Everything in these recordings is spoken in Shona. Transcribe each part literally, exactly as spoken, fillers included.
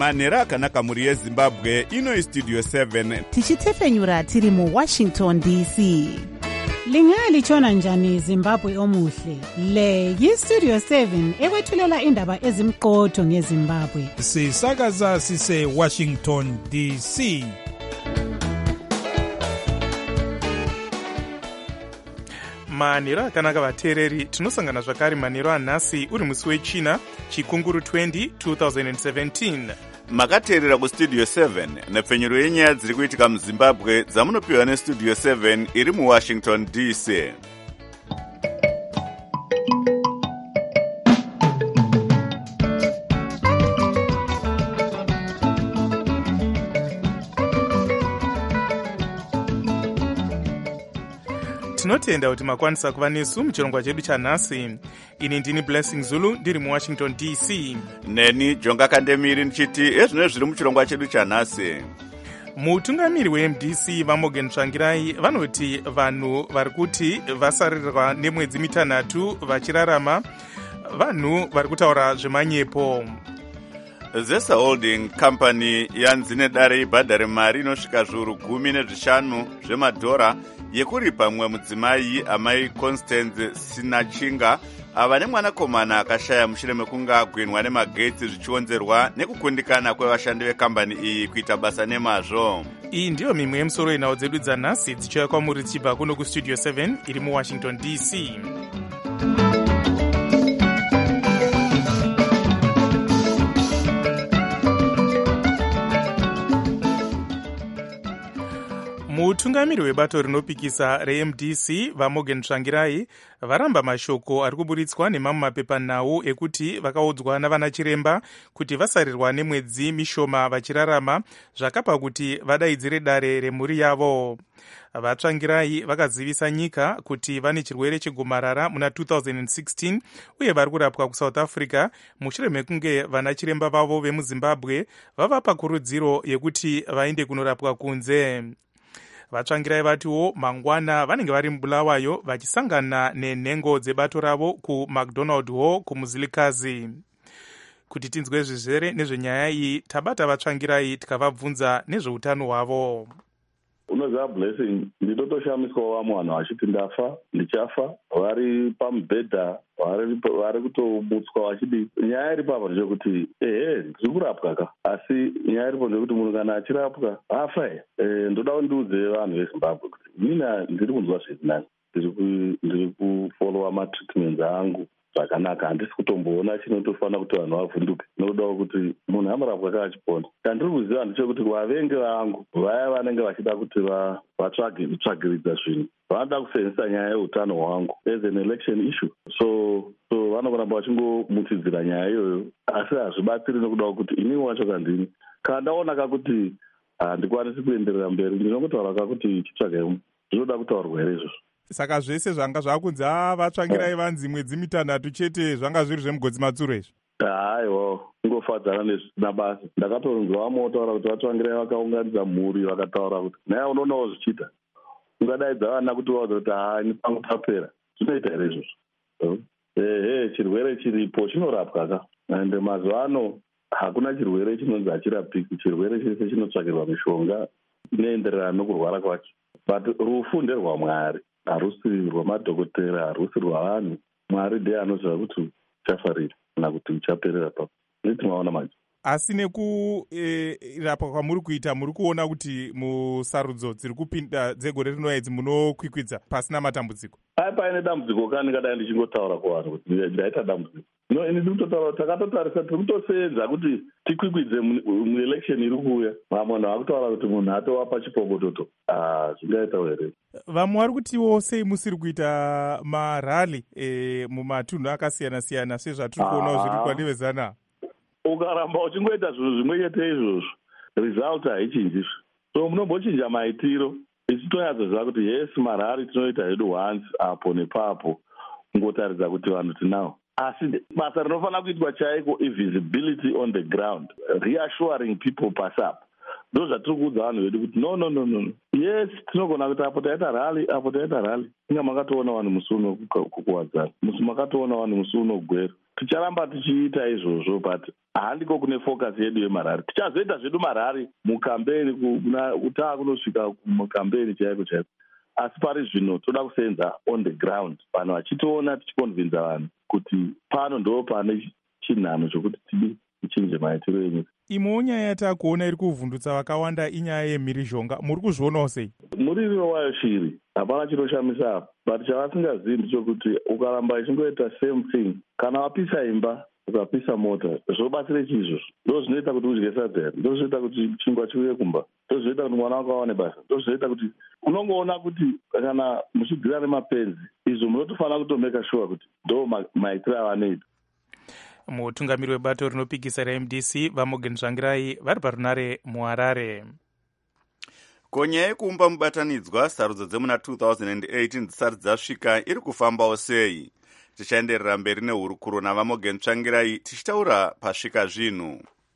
manhero akanaka mhuri yezimbabwe. Ino istudio seven tichitefenyura tiri muwashington D C. Lingalitshona njani Zimbabwe omuhle? Le yistudio seven ekwethulela indaba ezimqotho ngeZimbabwe. Sisakaza sise Washington D C. manhero akanaka vateereri, tinosangana zvakare manhero anhasi uri musi wechina chikunguru twenty twenty seventeen. makateerera kustudio seven nepfenyuro yenyaya dziri kuitika muzimbabwe dzamunopiwa nestudio seven iri muwashington D C. tinotenda kuti makwanisa kuva nesu muchirongwa chedu chanhasi. Ini ndini Blessing Zulu ndiri muwashington D C. Neni Jonga Kandemiri ndichiti ezvino zviri muchirongwa chedu chanhasi. Mutungamiri we-M D C vaMorgan Tsvangirai vanoti vanhu vari kuti vasarirwa nemwedzi mitanhatu vachirarama vanhu vari kutaura zvemanyepo. Zesa Holding Company yanzi nedare ibhadhare mari inosvika zviuru gumi nezvishanu zvemadhora yekuripa mumwe mudzimai amai Constance Sinachinga ava nemwanakomana akashaya mushure mekunge agwenwa nemagetsi zvichionzerwa nekukundikana kwevashandi vekambani iyi kuita basa nemazvo. Iyi ndiyo mimwe yemusoro yenhau dzedu dzanhasi dzichiuya kwamuri dzichibva kuno kustudio seven iri muwashington D C. mutungamiri webato rinopikisa re-M D C vaMorgan Tsvangirai varamba mashoko ari kuburitswa nemamwe mapepanhau ekuti vakaudzwa navana chiremba kuti vasarirwa nemwedzi mishoma vachirarama zvakapa kuti vadaidzire dare remhuri yavo. vaTsvangirai vakazivisa nyika kuti vane chirwere chegomarara muna two thousand sixteen uye vari kurapwa kuSouth Africa mushure mekunge vana chiremba vavo vemuzimbabwe vavapa kurudziro yekuti vaende kunorapwa kunze. vaTsvangirai vatiwo mangwana vanenge vari mubulawayo vachisangana nenhengo dzebato ravo kuMcDonald Hall kumuzilikazi. Kuti tinzwe zvizere nezvenyaya iyi tabata vaTsvangirai tikavabvunza nezveutano hwavo. Unoziva Blessing, ndinotoshamiswa vamwe vanhu vachiti ndafa ndichafa vari pamubhedha vari kutobutswa vachidi nyaya iripo apa ndechekuti ehe ndiri kurapwa ka asi nyaya iripo ndekuti munhu kana achirapwa afa e ndoda kuti ndiudze vanhu veZimbabwe kuti mina ndiri kunzwa zviri nani, ndiri kufolowa matreatments angu zvakanaka, handisi kutomboona chinotofanira kuti vanhu vavhunduke nokuda kuti munhu amurapwa ka achipona. Kandiri kuziva ndechekuti vavengi vangu vaya vanenge vachida kuti vatsvage kutsvagiridza zvinhu vanoda kusenzesa nyaya yeutano hwangu as an election issue, so so vanokuramba vachingomutidzira nyaya iyoyo asi hazvibatsiri nokuda kuti inini wacho kandini kana ndaona kakuti handikwanisi kuenderera mberi ndinotaura kakuti chitsvagai zvinoda kutaurwa here izvozvo. Saka zvese zvanga zvakunzi vaTsvangirai vanzi mwedzi mitanhatu chete zvanga zviri zvemugodzi matsuro izvi. Haiwa ingofadzana nabasa. Ndakatonzwa vamotaura kuti vaTsvangirai vakaunganidza mhuri vakataura kuti naye unoonawo zvichiita ungadaidza vana kuti vaudza kuti hani pangu tapera zvinoita here izvozvo. Ehe chirwere chiripo chinorapwa ka ende mazuva ano hakuna chirwere chinonzi hachirapiki, chirwere chese chinotsvakirwa mishonga inoenderana nokurwara kwacho, but rufu nderwaMwari, harusi rwamadhokotera, harusi rwavanhu. Mwari ndiye anoziva kuti uchafarira kana kuti uchaperera papo. Nditi maona manje. Asi nekurapwa e, kwamuri kuita muri kuona kuti musarudzo dziri kupinda dzegore rinouya idzi munokwikwidza pasina matambudziko? Ai paine dambudziko kani kadai ndichingotaura kuvanhu kuti ndaita dambudziko. No, ini ndikutotaura takatotarisa tiri kutosenza kuti tikwikwidze muelection iri kuuya. Vamwe vakutaura kuti munhu atova pachipokototo. Ah, zvingaita here. Vamwe vari kutiwo sei musiri kuita marali e, mumatunhu akasiyana siyana sezvatiri kuonawo zviri kwanevezana. Ukaramba uchingoita zvinhu zvimwe chete izvozvo result haichinjizve, so munombochinja maitiro ichitonyatsoziva kuti yes marari tinoita hedu once apo nepapo kungotaridza kuti vanhu tinawo, asi basa rinofanira kuitwa chaiko ivisibility on the ground, reassuring people pass up ndo zvatiri kuudza vanhu vedu kuti no no no no yes tinogona kuti apo taita rali apo taita rali inga makatoona vanhu musi uno kukuwadzana musi makatoona vanhu musi uno gwero ticharamba tichiita izvozvo but handiko kune focus yedu yemarari. Tichazoita zvedu marari mukambeni kutaa kunosvika mukambeni chaiko chaiko, asi pari zvino toda kusenza on the ground, vanhu vachitoona tichikonvinza vanhu kuti pano ndo pane chinhano chokuti tidi tichinje maitiro enyika. Imo nyaya yatakuona iri kuvhundutsa vakawanda inyaya yemhirizhonga, muri kuzvionawo sei? Muriro wayo shiri, hapana chinoshamisa apa, but chavasingazivi ndechokuti ukaramba ichingoita same thing, kana wapisa imba ukapisa mota zvobatsire chizvo, ndo zvinoita kuti udye sadza here, ndo zvinoita kuti chingwa chiuye kumba, ndo zvinoita kuti mwana wako awane basa, ndo zvinoita kuti unongoona kuti kana muchibvira nemapenzi izvo munotofanira kutomeka sure kuti ndo maitiro avanoita. Mutungamiri webato rinopikisa ra M D C Vamogen Tsvangirai vari parunare muHarare. Konya yekumba mubatanidzwa sarudzo dzemuna two thousand eighteen dzisati dzasvika iri kufambawo sei? Tichaenderera mberi nehurukuro naVamogen Tsvangirai tichitaura pasvika zvinhu.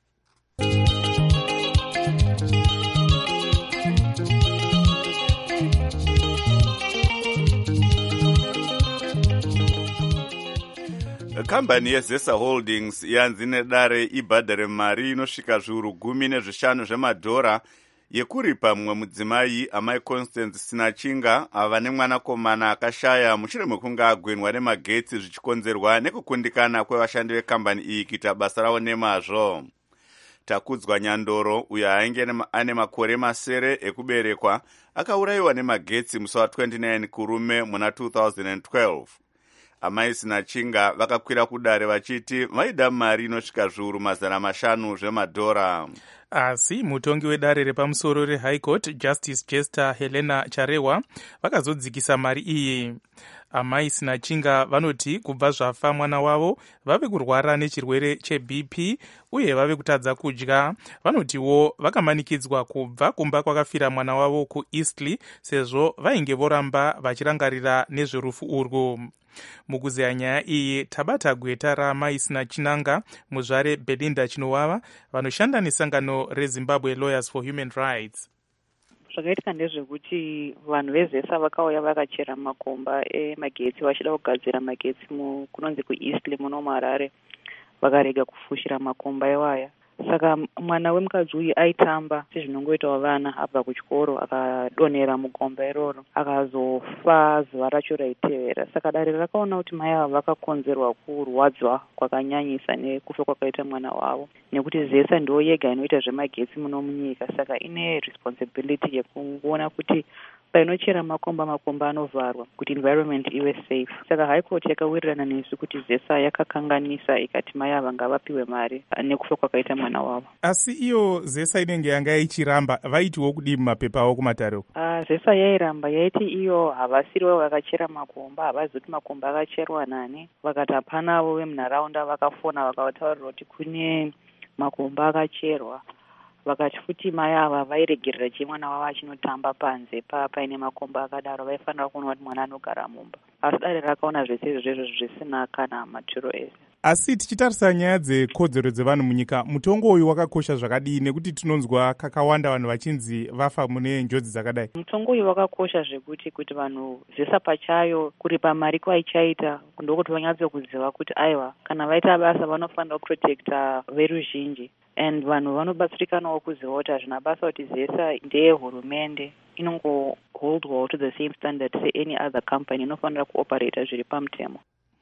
Kambani yeZesa Holdings yanzi nedare ibhadhare mari inosvika zviuru gumi nezvishanu zvemadhora yekuripa mumwe mudzimai amai Constance Sinachinga ava nemwanakomana akashaya mushure mekunge agwenwa nemagetsi zvichikonzerwa nekukundikana kwevashandi vekambani iyi kuita basa ravo nemazvo. Takudzwa Nyandoro uyo ainge ane makore masere ekuberekwa akaurayiwa nemagetsi musi wa twenty-nine kurume muna two thousand twelve. Amai Sinachinga vakakwira kudare vachiti vaida mari inosvika zviuru mazana mashanu zvemadhora. Asi mutongi wedare repamusoro reHigh Court Justice Jester Helena Charewa vakazodzikisa mari iyi. Amai Sinachinga vanoti kubva zvafa mwana wavo vave kurwara nechirwere cheB P uye vave kutadza kudya. Vanotiwo vakamanikidzwa kubva kumba kwakafira mwana wavo kuEastleigh sezvo vainge voramba vachirangarira nezverufu urwu. Mukuzeya nyaya iyi tabata gweta raamai Sinachinga muzvare Belinda Chinovava vanoshanda nesangano reZimbabwe Lawyers for Human Rights. Zvakaitika ndezvekuti vanhu veZesa vakauya vakachera makomba emagetsi vachida kugadzira magetsi kunonzi kuEastleigh muno muHarare, vakarega kufushira makomba iwaya. Saka mwana wemukadzi uyu aitamba sezvinongoitawo vana abva kuchikoro akadonhera mukomba iroro akazofa zuva racho raitevera. Saka dare rakaona kuti mai ava vakakonzerwa kurwadzwa kwakanyanyisa nekufa kwakaita mwana wavo, nekuti Zesa ndo yega inoita zvemagetsi muno munyika, saka ine responsibility yekuona kuti painochera makomba makomba anovharwa kuti environment ive safe. Saka High Court yakawirirana nesu kuti Zesa yakakanganisa ikati mai ava ngavapiwe mari nekufa kwakaita mwana wavo. Asi iyo Zesa inenge yanga ichiramba vaitiwo kudii mumapepa avo kumatare uko? Uh, Zesa yairamba yaiti iyo havasiriwo vakachera makomba, havazoti makomba akacherwa nani. Vakati hapanavo vemunharaunda vakafona vakataurira kuti kune makomba akacherwa. Vakati futi mai ava vairegerera che mwana wavo achinotamba panze pa paine makomba akadaro vaifanira kuona kuti mwana anogara mumba. Asi dare rakaona zvese izvozvo zvisina kana maturo ese. Asi tichitarisa nyaya dzekodzero dzevanhu munyika, mutongo uyu wakakosha zvakadii nekuti tinonzwa kakawanda vanhu vachinzi vafa mune njodzi dzakadai? Mutongo uyu wakakosha zvekuti kuti vanhu Zesa pachayo kuripa mari kwaichaita ndokuti vanyatsokuziva kuti aiwa kana vaita basa vanofanira kuprotekta veruzhinji. And vanhu vanobatsirikanawo kuziva kuti hazvina basa kuti Zesa ndeyehurumende, inongoholdwawo to the same standard se any other company, inofanira kuoperata zviri pamutemo.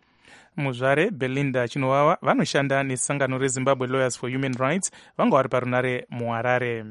Muzvare Belinda Chinovava vanoshanda nesangano reZimbabwe Lawyers for Human Rights vanga vari parunare muHarare.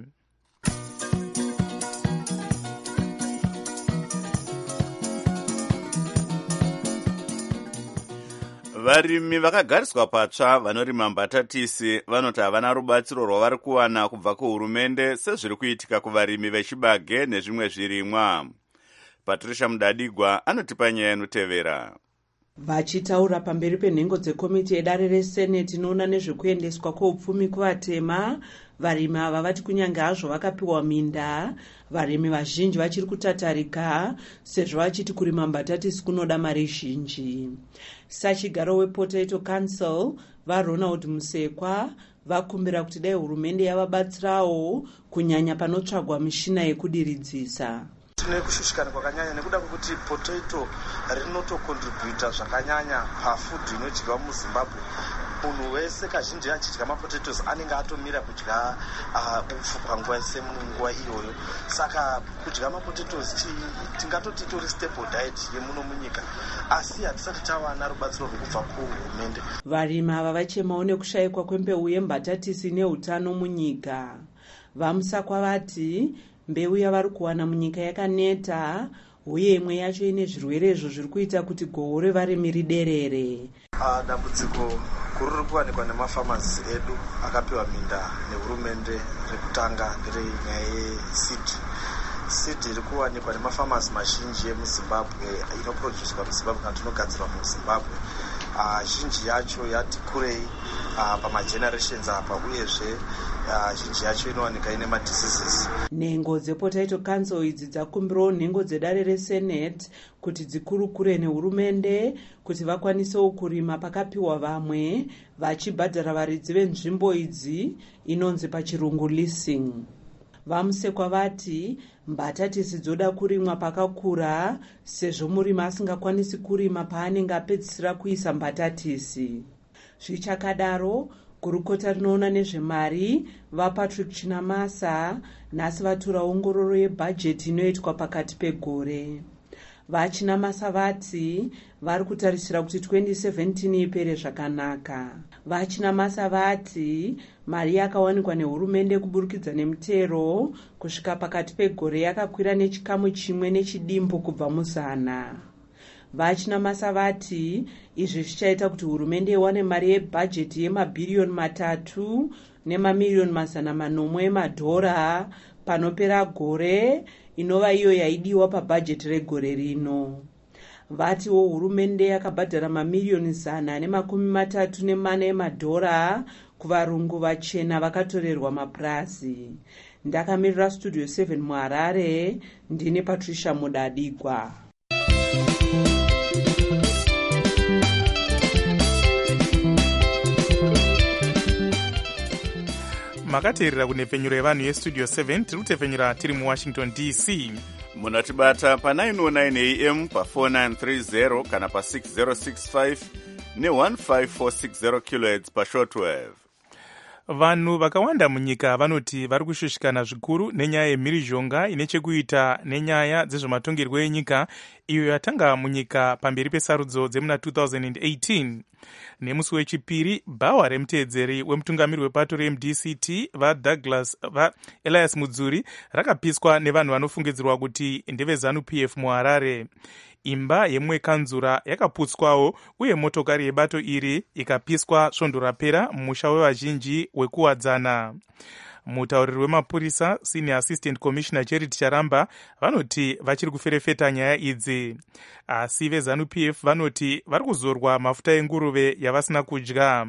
Varimi vakagariswa patsva vanorima mbatatisi vanoti havana rubatsiro rwavari kuwana kubva kuhurumende sezviri kuitika kuvarimi vechibage nezvimwe zvirimwa. Patricia Mudadigwa anotipa nyaya inotevera. Vachitaura pamberi penhengo dzekomiti yedare reseneti inoona nezvekuendeswa kweupfumi kuvatema, varimi ava vati kunyange hazvo vakapiwa minda, varimi vazhinji vachiri kutatarika sezvo vachiti kurima mbatatisi kunoda mari zhinji. Sachigaro wePotato Council vaRonald Musekwa vakumbira kuti dai hurumende yavabatsirawo kunyanya panotsvagwa mishina yekudiridzisa. Tine kushushikana kwakanyanya nekuda kwekuti potato rinotokontributa zvakanyanya pafood inodyiwa muZimbabwe. Munhu wese kazhinji achidya mapotatoes anenge atomira kudya upfu panguva yese munguva iyoyo. Saka kudya mapotatoes tingatoti itori staple diet yemuno munyika, asi hatisati tawana rubatsiro rwekubva kuhurumende. Varimi ava vachemawo nekushayikwa kwembeu yembatatisi neutano munyika. Vamusakwa vati mbeu yavari kuwana munyika yakaneta, uye imwe yacho ine zvirwerezvo zviri kuita kuti gohwo revarimi riderere. Dambudziko guru riri kuwanikwa nemafamasi edu akapiwa minda nehurumende rekutanga nderenyaya yeseed. Seed iri kuwanikwa nemafamasi mazhinji emuZimbabwe inoproducwa muZimbabwe kana tinogadzirwa muZimbabwe. Zhinji yacho yati kurei pamagenerations apa, uyezve zhinji yacho inowanika ine madiseases. Nhengo dzepotato council idzi dzakumbirawo nhengo dzedare resenate kuti dzikurukure nehurumende kuti vakwanisewo kurima pakapiwa vamwe, vachibhadhara varidzi venzvimbo idzi inonzi pachirungu leasing. Vamusekwa vati mbatatisi dzoda kurimwa pakakura sezvo murimi asingakwanisi kurima paanenge apedzisira kuisa mbatatisi. Zvichakadaro, gurukota rinoona nezvemari vaPatrick Chinamasa nhasi vatura ongororo yebhajeti inoitwa pakati pegore. VaChinamasa vati vari kutarisira kuti twenty seventeen ipere zvakanaka. VaChinamasa vati mari yakawanikwa nehurumende kuburikidza nemitero kusvika pakati pegore yakakwira nechikamu chimwe nechidimbu kubva muzana. VaChinamasa vati izvi zvichaita kuti hurumende iwane mari yebhajeti yemabhiriyoni matatu nemamiliyoni mazana manomwe emadhora panopera gore, inova iyo yaidiwa pabhajeti regore rino. Vatiwo hurumende yakabhadhara mamiliyoni zana nemakumi matatu nemana emadhora kuvarungu vachena vakatorerwa mapurazi. Ndakamirira Studio seven muHarare, ndine Patricia Mudadigwa. makateerera kunhepfenyuro yevanhu yestudio seven tiri kutepfenyura tiri muwashington D C. munatibata pa nine oh nine A M pa four nine three zero kana pa six zero six five ne one five four six zero kilohertz pa shortwave. Vanhu vakawanda munyika vanoti vari kushushikana zvikuru nenyaya yemhirizhonga ine chekuita nenyaya dzezvematongerwo enyika iyo yatanga munyika pamberi pesarudzo dzemuna two thousand eighteen. Nemusi wechipiri, bhawa remuteedzeri wemutungamiri wepato reM D C T vaDouglas vaElias Mudzuri rakapiswa nevanhu vanofungidzirwa kuti ndeve-ZANU P F muHarare. Imba yemwe kanzura yakaputswawo uye motokari yebato iri ikapiswa svondo rapera mumusha wevazhinji wekuwadzana. Mutauriri wemapurisa Senior Assistant Commissioner Charity Charamba vanoti vachiri kuferefeta nyaya idzi, asi veZANU P F vanoti vari kuzorwa mafuta enguruve yavasina kudya.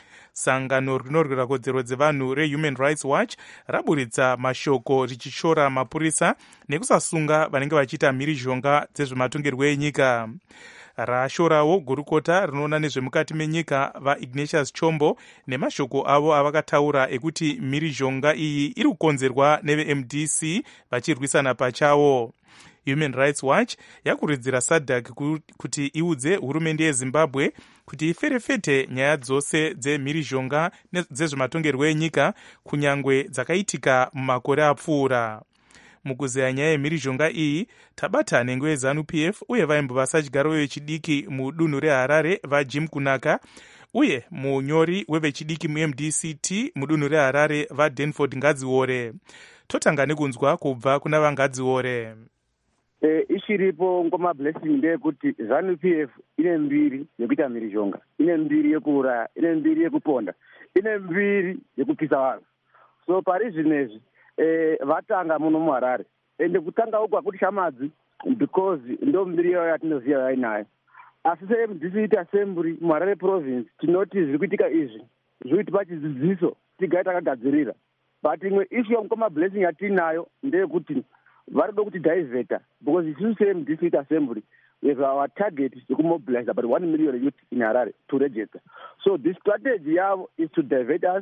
Sangano rinorwira kodzero dzevanhu reHuman Rights Watch raburitsa mashoko richishora mapurisa nekusasunga vanenge vachiita mhirizhonga dzezvematongerwo enyika. Rashorawo gurukota rinoona nezvemukati menyika vaIgnatius Chombo nemashoko avo avakataura ekuti mhirizhonga iyi iri kukonzerwa neveM D C vachirwisana pachavo. Human Rights Watch yakuridzira SADC kuti iudze hurumende yeZimbabwe kuti iferefete nyaya dzose dzemhirizhonga dzezvematongerwo enyika kunyangwe dzakaitika mumakore apfuura. Mukuzeya nyaya yemhirizhonga iyi, tabata nhengo yeZANU P F uye vaimbovasa chigaro vechidiki mudunhu reHarare vaJim Kunaka uye munyori wevechidiki muM D C T mudunhu reHarare vaDanford Ngadziore. Totanga nekunzwa kubva kuna vaNgadziore. E, ichiripo ngoma blessing ndeyekuti ZANU P F ine mbiri yekuita mhirizhonga, ine mbiri yekuuraya, ine mbiri yekuponda, ine mbiri yekupisa vanhu. So pari zvinezvi e, vatanga muno muHarare ende kutanga uku hakuti shamadzi because ndo mbiri yayo yatinoziva yainayo. Asi seM D C T assembly muHarare province tinoti zviri kuitika izvi zviri kuti pachidzidziso tigare takagadzirira. But imwe issue yengoma blessing yatinayo ndeyekuti vari kuda kuti diveta because isusu seM D C T assembly we have our target to mobilize about one million youth in Harare to register. So the strategy yavo is to divert us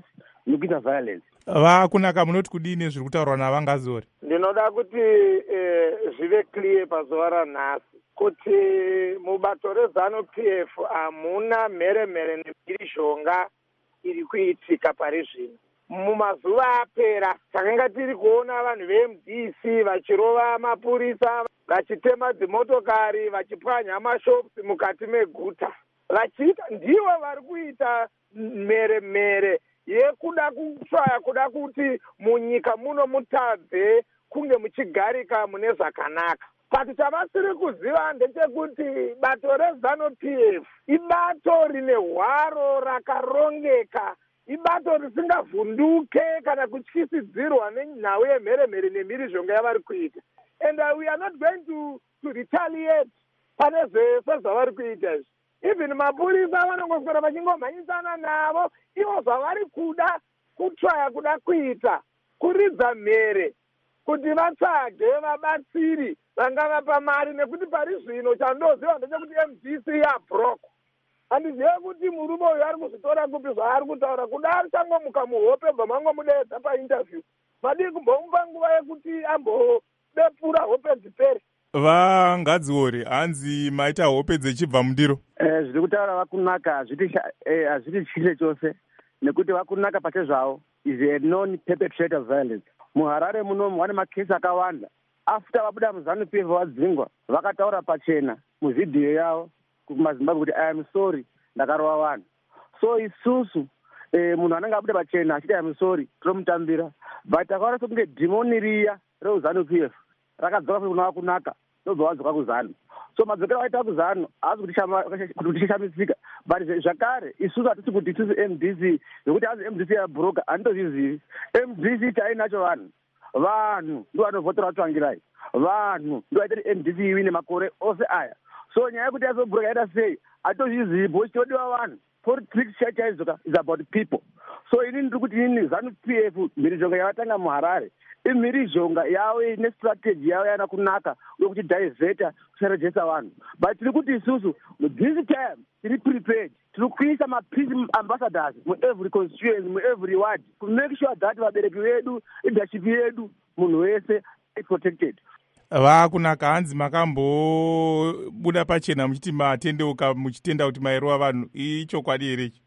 nekuita violence. vakunaka munoti kudini zviri kutaurwa navangazori? Ndinoda kuti eh, zvive clear pazuva ranhasi kuti mubato rezanu P F hamuna mheremhere nemhirizhonga iri kuitika pari zvino. Mumazuva apera takanga tiri kuona vanhu ve-M D C vachirova mapurisa, vachitema dzimotokari, vachipwanya mashops mukati meguta, vachiita ndivo vari kuita mheremhere yekuda kutsvaya kuda kuti munyika muno mutadze kunge muchigarika mune zvakanaka. Pati tavasiri kuziva ndechekuti bato rezanu P F ibato rine hwaro rakarongeka, ibato risingavhunduke kana kutyisidzirwa nenhau yemheremhere nemhirizhonga yavari kuita. And uh, we are not going to, to retaliate pane zvese zvavari kuita izvi. Even mapurisa vanongoswera vachingomhanyisana navo, ivo zvavari kuda kutsvaya kuda kuita kuridza mhere kuti vatsvage vabatsiri vangavapa mari, nekuti pari zvino chandoziva ndechekuti M D C yabroko. Handizive kuti murume uyu ari kuzvitora kupi zvaari kutaura, kudari changomuka muhope bva mangomudeedza painterview. Madii kumbomupa nguva yekuti ambodepura hope dzipere. Vangadziori, hanzi maita hope dzechibva mundiro? Eh, zviri kutaura vakunaka hazviti chine chose, nekuti vakunaka pache zvavo is a non perpetrator of violence. MuHarare munomu vane makesi akawanda. After vabuda muzanu P F vadzingwa, vakataura pachena muvhidhiyo yavo kumaZimbabwe kuti I am sorry ndakarova vanhu. So isusu eh, munhu anenge abuda pachena achiti I am sorry tonomutambira, but takaona sekunge dhimoni riya reuzanu P F rakadzoka kuna vakunaka ndobva vadzoka kuzanu. So madzokero aita kuzanu haasi kuti tichishamisika, but zvakare isusu hatisi kuti isusu M D C zvokuti hazi M D C yabhuroka handitozvizivi. M D C chainacho vanhu vanhu ndo vanovhotera vatsvangirai, vanhu ndo vaitati M D C iwine makore ose aya. So nyaya yekuti yazobhuroka yaita sei hatozvizivi, because chinodiwa vanhu. Politics chaizoka is about people. So inini ndiri kuti inini zanu P F mhirizhonga yavatanga muHarare imhirizhonga yavo ine strategy yavo yana kunaka uye kuti diveta kusarejesa vanhu, but tiri kuti isusu this time tiri prepared, tiri kuisa mapeace ambassadors muevery constituency muevery ward to make sure that vabereki vedu, leadership yedu, munhu wese is protected. Vakunaka, hanzi makambobuda pachena muchiti matendeuka muchitenda kuti mairova vanhu, ichokwadi here ichi?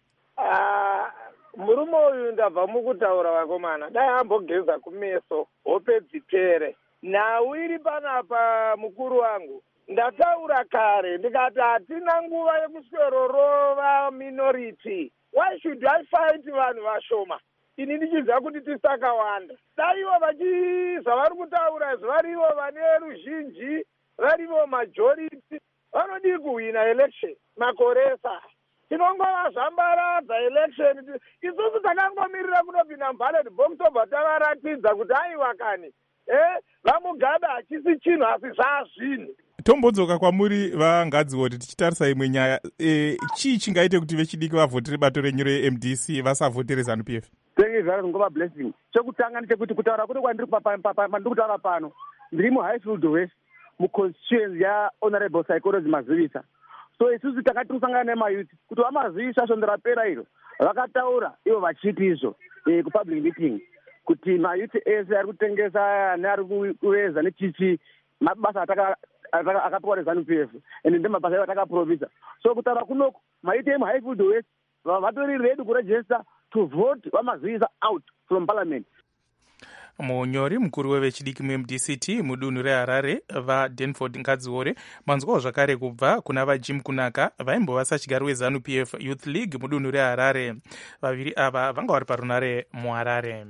Murume uyu ndabva mukutaura vakomana, dai ambogeza kumeso hope dzipere. Nhau iri panapa mukuru wangu, ndataura kare ndikati hatina nguva yekuswerorova minority. Why should I fight vanhu vashoma? Ini ndichiziva kuti tisakawanda. Dai ivo vachi zvavari kutaura izvo varivo vane ruzhinji, varivo majority, vanodii kuwina election makoresa. Tinongova zvambaradza election, isusu takangomirira kunopinda muballot box tobva tavaratidza kuti aiwa kani eh vamugada hachisi chinhu asi zvazvinhu. Tombodzoka kwamuri Vangadziori, tichitarisa imwe nyaya, e, chii chingaite kuti vechidiki vavhotere bato renyu re-M D C vasavhotere zanu P F? Thank you very much, blessing. Chekutanga ndechekuti kutaura kuti kwandiri pandiri kutaura pano ndiri muHighfield West muconstituency yaHonorable Psychology Mazivisa. So isusu takati kusangana nemayouth kuti vamazivisa svondo rapera iro vakataura ivo vachiti izvo e, kupublic meeting kuti mayouth ese ari kutengesa neari kuveza nechichi mabasa akapiwa rezanu P F ende ndemabasa atakaprovisa. So kutaura kunoku mayouth emuHighfield West vatori ready kuregister to vote vamazivisa out from parliament. Munyori mukuru wevechidiki mu-M D C T mudunhu reHarare vaDenford Ngadziore, manzwawo zvakare kubva kuna vaJim Kunaka vaimbova sachigari wezanu P F Youth League mudunhu reHarare. Vaviri ava vanga vari parunare muHarare.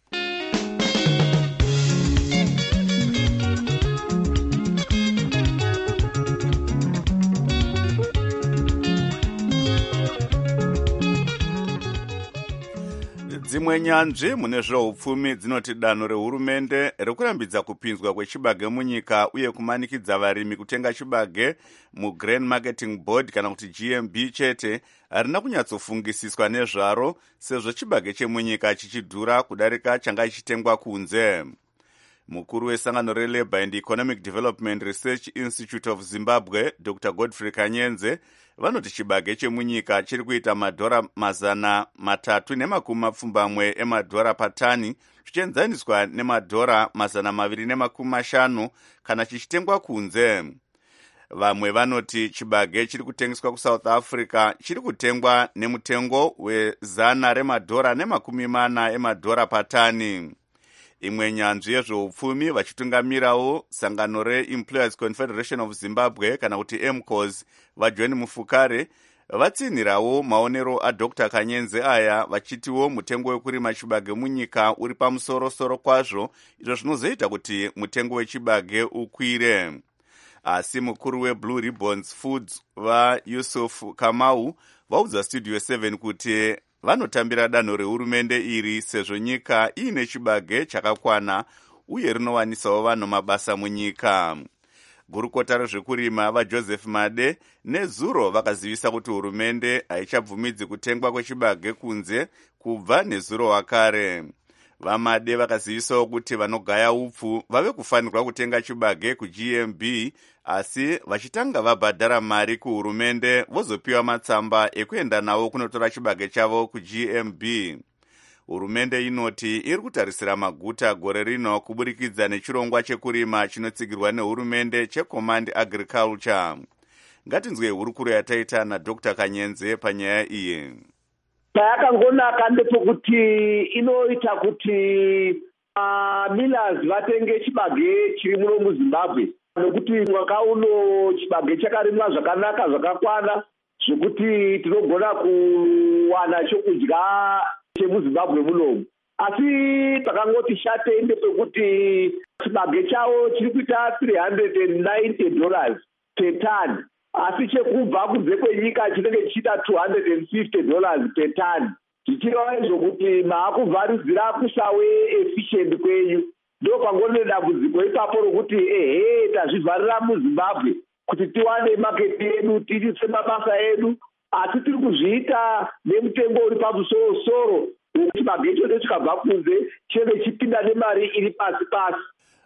Dzimwe nyanzvi mune zveupfumi dzinoti danho rehurumende rekurambidza kupinzwa kwechibage munyika uye kumanikidza varimi kutenga chibage muGrain Marketing Board kana kuti G M B chete harina kunyatsofungisiswa nezvaro, sezvo chibage chemunyika chichidhura kudarika changa chichitengwa kunze. Mukuru wesangano reLabour and Economic Development Research Institute of Zimbabwe, Doctor Godfrey Kanyenze, vanoti chibage chemunyika chiri kuita madhora mazana matatu nemakumi mapfumbamwe emadhora patani, zvichienzaniswa nemadhora mazana maviri nemakumi mashanu kana chichitengwa kunze. Vamwe vanoti chibage chiri kutengeswa kuSouth Africa chiri kutengwa nemutengo wezana remadhora nemakumi mana emadhora patani. Imwe nyanzvi yezveupfumi vachitungamirawo sangano reEmployers Confederation of Zimbabwe kana kuti M C O S vaJohn Mufukare vatsinhirawo maonero aDr Kanyenze aya vachitiwo mutengo wekurima chibage munyika uri pamusoro-soro kwazvo, izvo zvinozoita kuti mutengo wechibage ukwire. Asi mukuru weBlue Ribbons Foods vaYusuf Kamau vaudza Studio seven kuti vanotambira danho rehurumende iri sezvo nyika iine chibage chakakwana uye rinowanisawo vanhu mabasa munyika. Gurukota rezvekurima vaJoseph Made nezuro vakazivisa kuti hurumende haichabvumidzi kutengwa kwechibage kunze kubva nezuro wakare. VaMade vakazivisawo kuti vanogaya upfu vave kufanirwa kutenga chibage kuG M B, asi vachitanga vabhadhara mari kuhurumende vozopiwa matsamba ekuenda nawo kunotora chibage chavo kuG M B. Hurumende inoti iri kutarisira maguta gore rino kuburikidza nechirongwa chekurima chinotsigirwa nehurumende cheCommand Agriculture. Ngatinzwe hurukuro yataita naDr Kanyenze panyaya iyi. Payakangonaka ndepekuti inoita kuti uh, millers vatenge chibage chiri muno muZimbabwe, nekuti mwaka uno chibage chakarimwa zvakanaka zvakakwana zvokuti tinogona kuwana chokudya chemuZimbabwe munomu. Asi pakangoti shate ndepekuti chibage chavo chiri kuita three hundred ninety dollars per ton, asi chekubva kunze kwenyika chinenge chichita two hundred fifty dollars per ton. Zvichireva izvo kuti maakuvharidzira kusawe efficient kwenyu. Ndo pangone dambudziko ipapo rokuti ehe tazvivharira muZimbabwe kuti tiwane maketi yedu tiitise mabasa edu, asi tiri kuzviita nemutengo uri pamusoro-soro chibage chote chikabva kunze chinenge chipinda nemari iri pasi pasi.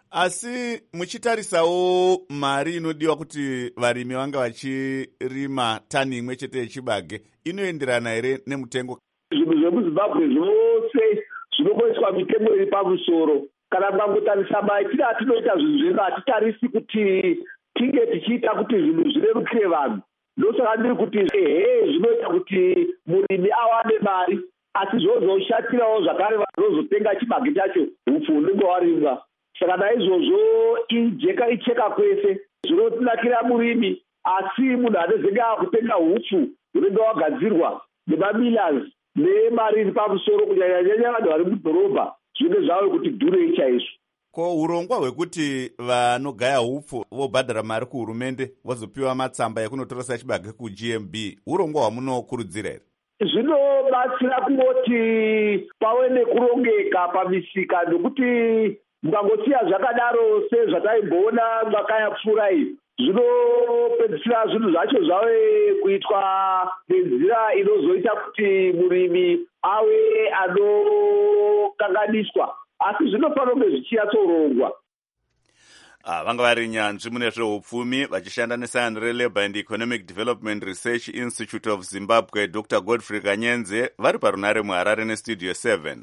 Asi muchitarisawo mari inodiwa kuti varimi vanga vachirima tani imwe chete yechibage inoenderana here nemutengo? Zvinhu zvemuZimbabwe zvose zvinokoiswa mitengo iri pamusoro. Kana mwangotarisa maitiro atinoita zvinhu zvedu hatitarisi kuti tinge tichiita kuti zvinhu zvirerukire vanhu. Ndosaka ndiri kuti ehe zvinoita kuti murimi awane mari, asi zvozoshatirawo zvakare vanozotenga chibage chacho upfu unenge warimwa. Saka naizvozvo ijeka icheka kwese zvinotinakira murimi, asi munhu anezenge akutenga upfu unenge wagadzirwa nemamillers nemari iri pamusoro kunyanyanyanya vanhu vari mudhorobha zvinenge zvave kuti dhurei chaizvo. Ko urongwa hwekuti vanogaya upfu vobhadhara mari kuhurumende vozopiwa matsamba ekunotoresa chibage kuG M B, urongwa hwamunokurudzira here? Zvinobatsira kungoti pave nekurongeka pamisika, nokuti mukangosiya zvakadaro sezvataimboona mwaka yapfuura iyi, zvinopedzisira zvinhu zvacho zvave kuitwa nenzira inozoita kuti murimi ave anokanganiswa, asi zvinofanira kunge zvichinyatsorongwa. Ah, vanga vari nyanzvi mune zveupfumi vachishanda nesangano reLabour and Economic Development Research Institute of Zimbabwe, Doctor Godfrey Kanyenze, vari parunare muHarare neStudio seven.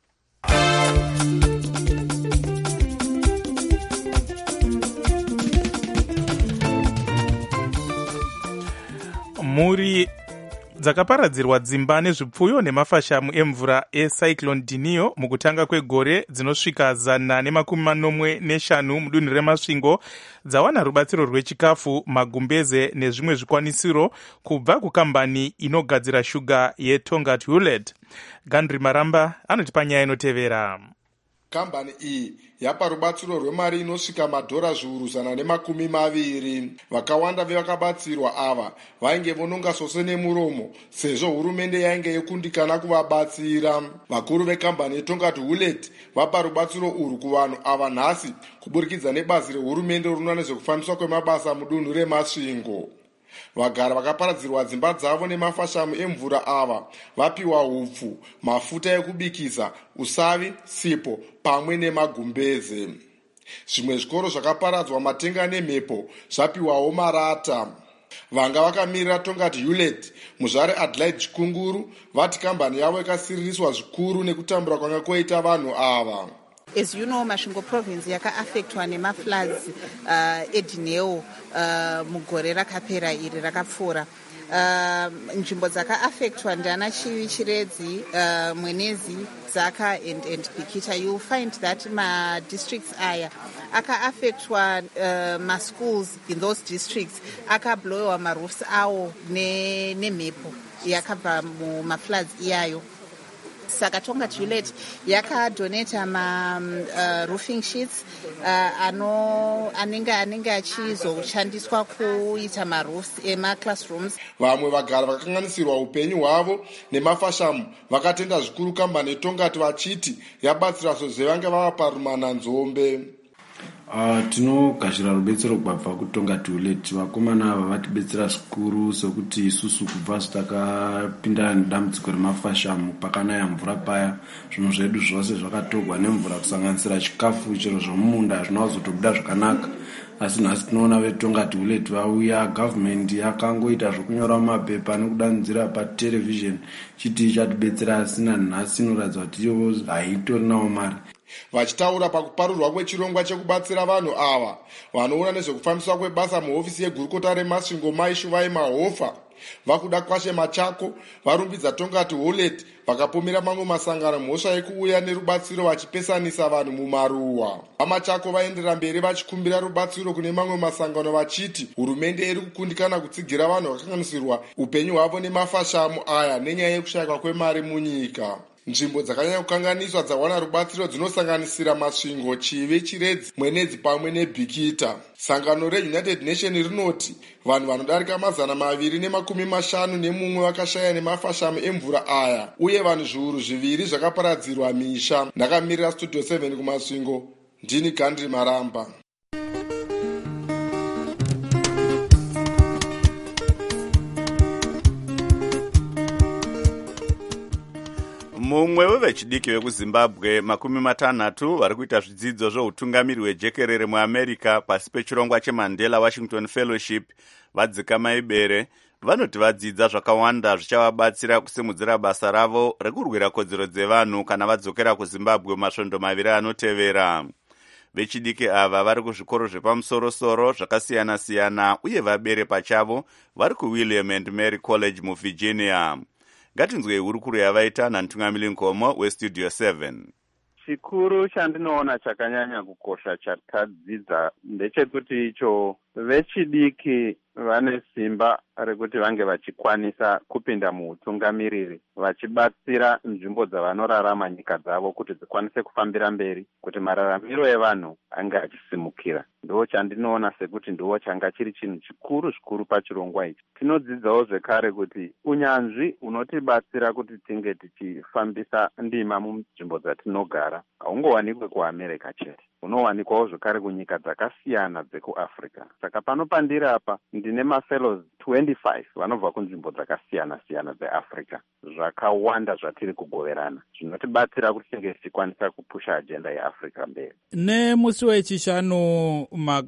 Mhuri dzakaparadzirwa dzimba nezvipfuyo nemafashamu emvura eCyclone Dinio mukutanga kwegore dzinosvika zana nemakumi manomwe neshanu mudunhu remasvingo dzawana rubatsiro rwechikafu, magumbeze nezvimwe zvikwanisiro kubva kukambani inogadzira shuga yeTongat Hewlett. Gandri Maramba anotipa nyaya inotevera. Kambani iyi yapa rubatsiro rwemari inosvika madhora zviuru zana nemakumi maviri. Vakawanda vevakabatsirwa ava vainge vononga sose nemuromo sezvo hurumende yainge yekundikana kuvabatsira. Vakuru vekambani yeTongat Hewlett vapa rubatsiro urwu kuvanhu ava nhasi kuburikidza nebazi rehurumende rinoona nezvekufambiswa kwemabasa mudunhu remasvingo. Vagara vakaparadzirwa dzimba dzavo nemafashamu emvura ava vapiwa hupfu, mafuta ekubikisa, usavi, sipo pamwe nemagumbeze. zvimwe zvikoro zvakaparadzwa matenga nemhepo zvapiwawo marata. Vanga vakamirira Tongati Hewlett, muzvare Adelaide Chikunguru, vati kambani yavo ikasiririswa zvikuru nekutambura kwanga kwoita vanhu ava. As you know, Masvingo province yaka-affectwa nema-floods uh, edineo uh, mugore rakapera iri rakapfuura. Uh, nzvimbo dzaka-affectwa ndiana Chiwi, Chiredzi, uh, Mwenezi, Dzaka and, and Bikita. You find that ma-districts aya aka-affectwa uh, ma-schools in those districts akablowiwa ma-roofs awo nemhepo yakabva muma-floods iyayo. Saka Tongati Hewlett yakadonata ma uh, roofing sheets uh, ano anenge anenge achizoshandiswa kuita maroofs ema classrooms. Vamwe vagara vakakanganisirwa upenyu hwavo nemafashamu vakatenda zvikuru kambani yeTongati vachiti yabatsira sezvo vanga vava parumana nzombe. Uh, tinogashira rubetsero kubva kuTongati Hewlett. Vakomana ava vatibetsera zvikuru sokuti isusu kubva takapinda nedambudziko remafashamu pakanaya mvura paya, zvinhu zvedu zvose zvakatogwa nemvura kusanganisira chikafu chero zvomumunda zvinozotobuda zvakanaka. Asi nhasi tinoona veTongati Hewlett vauya, government yakangoita zvokunyora mumapepa nekudanidzira patelevision chiti chatibetsera, asina nhasi inoratidza kuti iyo haitorinawo mari. Vachitaura pakuparurwa kwechirongwa chekubatsira vanhu ava, vanoona nezvekufambiswa kwebasa muhofisi yegurukota reMasvingo Mai Shuvai Mahofa vakuda kwashe Machako varumbidza Tongati Hewlett vakapomera mamwe masangano mhosva yekuuya nerubatsiro vachipesanisa vanhu mumaruwa. VaMachako vaendera mberi vachikumbira rubatsiro kune mamwe masangano vachiti hurumende iri kukundikana kutsigira vanhu vakakanganisirwa upenyu hwavo nemafashamu aya nenyaya yekushayikwa kwemari munyika. Nzvimbo dzakanyanya kukanganiswa dzawana rubatsiro dzinosanganisira Masvingo, Chiwi, Chiredzi, Mwenezi pamwe neBikita. Sangano reUnited Nations rinoti vanhu vanodarika mazana maviri nemakumi mashanu nemumwe vakashaya nemafashamu emvura aya, uye vanhu zviuru zviviri zvakaparadzirwa misha. Ndakamirira Studio seven kuMasvingo, ndini Gandhi Maramba. Mumwe wevechidiki vekuZimbabwe makumi matanhatu vari kuita zvidzidzo zvoutungamiri hwejekerere muAmerica pasi pechirongwa cheMandela Washington Fellowship vadzika maibere vanoti vadzidza zvakawanda zvichavabatsira kusimudzira basa ravo rekurwira kodzero dzevanhu kana vadzokera kuZimbabwe masvondo maviri anotevera. Vechidiki ava vari kuzvikoro zvepamusoro-soro zvakasiyana-siyana uye vabere pachavo vari kuWilliam and Mary College muVirginia. Ngatinzwe hurukuru yavaita naNtungamiri Nkomo weStudio seven. Chikuru chandinoona chakanyanya kukosha chatadzidza ndechekuti icho vechidiki vane simba rekuti vange vachikwanisa kupinda muutungamiriri vachibatsira nzvimbo dzavanorarama nyika dzavo kuti dzikwanise kufambira mberi, kuti mararamiro evanhu ange achisimukira. Ndo chandinoona sekuti ndiwo changa chiri chinhu chikuru zvikuru pachirongwa ichi. Tinodzidzawo zvekare kuti unyanzvi unotibatsira kuti tinge tichifambisa ndima munzvimbo dzatinogara haungowanikwe kuAmerica chete, unowanikwawo zvekare kunyika dzakasiyana dzekuAfrica. Saka pano pandiri apa ndine mafellows twenty-five vanobva kunzvimbo dzakasiyana-siyana dzeAfrica. Zvakawanda zvatiri kugoverana zvinotibatsira kuti tinge tichikwanisa kupusha ajenda yeAfrica mberi. Nemusi wechishanu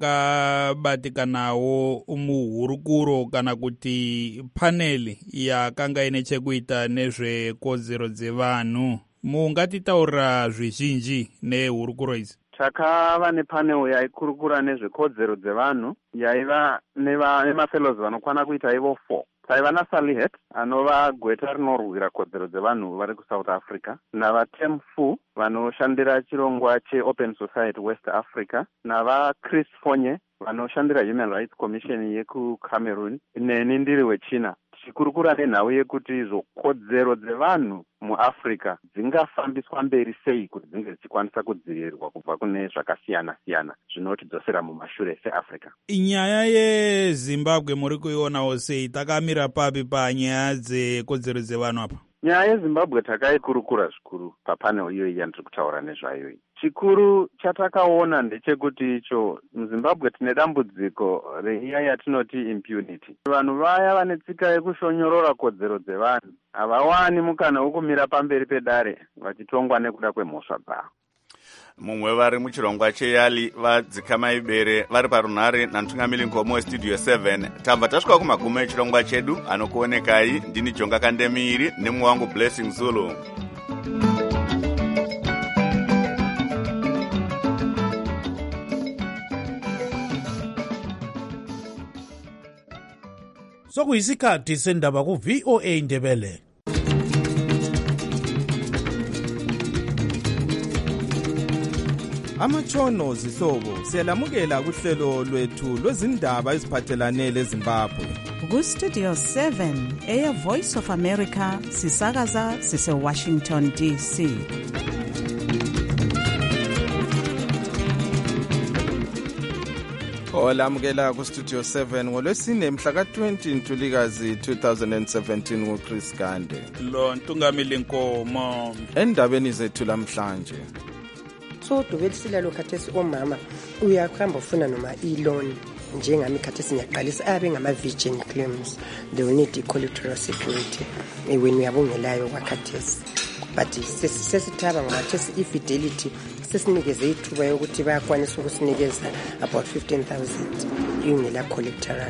makabatikanawo muhurukuro kana kuti paneli yakanga ine chekuita nezvekodzero dzevanhu. Mungatitaura zvizhinji nehurukuro idzi? Takava nepanel yaikurukura nezvekodzero dzevanhu yaiva nemafellows vanokwana kuita ivo four. Taiva naSally Het anova gweta rinorwira kodzero dzevanhu vari kuSouth Africa, navaTem Fu vanoshandira chirongwa cheOpen Society West Africa, navaChris Fonye vanoshandira Human Rights Commission yekuCameroon, neni ndiri wechina. Tichikurukura nenhau yekuti izvo kodzero dzevanhu muAfrica dzingafambiswa mberi sei kuti dzinge dzichikwanisa kudzivirirwa kubva kune zvakasiyana-siyana zvinotidzosera mumashure seAfrica. Nyaya yeZimbabwe muri kuionawo sei? Takamira papi panyaya dzekodzero dzevanhu apa? Nyaya yeZimbabwe takaikurukura zvikuru papanel iyoyi yandiri kutaura nezvayo. Chikuru chatakaona ndechekuti icho muZimbabwe tine dambudziko reiya yatinoti impunity. Vanhu vaya vane tsika yekushonyorora kodzero dzevanhu havawani mukana wokumira pamberi pedare vachitongwa nekuda kwemhosva dzavo. mumwe vari muchirongwa cheyali vadzika maibere vari parunhare nantungamiri ngomo westudio seven. Tabva tasvika kumagumo echirongwa chedu. Anokuonekai ndini Jonga Kandemiri nemumwe wangu Blessing Zulu. Sokuyisikhathi sendaba ku V O A Ndebele. Amatshono zihlobo siyalamukela kuhlelo lwethu lwezindaba eziphathelane leZimbabwe. Ku Studio seven eya Voice of America sisakaza sise Washington D C. Olamukela ku Studio seven ngolwesine mhla ka twenty Ntulikazi two thousand seventeen nguChris Gande. Lo Ntungamili Nkomo. Endabeni zethu lamhlanje. So dubelisile lo khathesi omama uyakhamba ufuna noma i-loan njengami khathesi ngiyaqalisa abe ngama virgin claims they will need electoral security when uyabongelayo kwakhathesi but sesithaba ngathesi ifidelity sesinikeze ithuba yokuthi bayakwanisa ukusinikeza about fifteen thousand ingela collateral.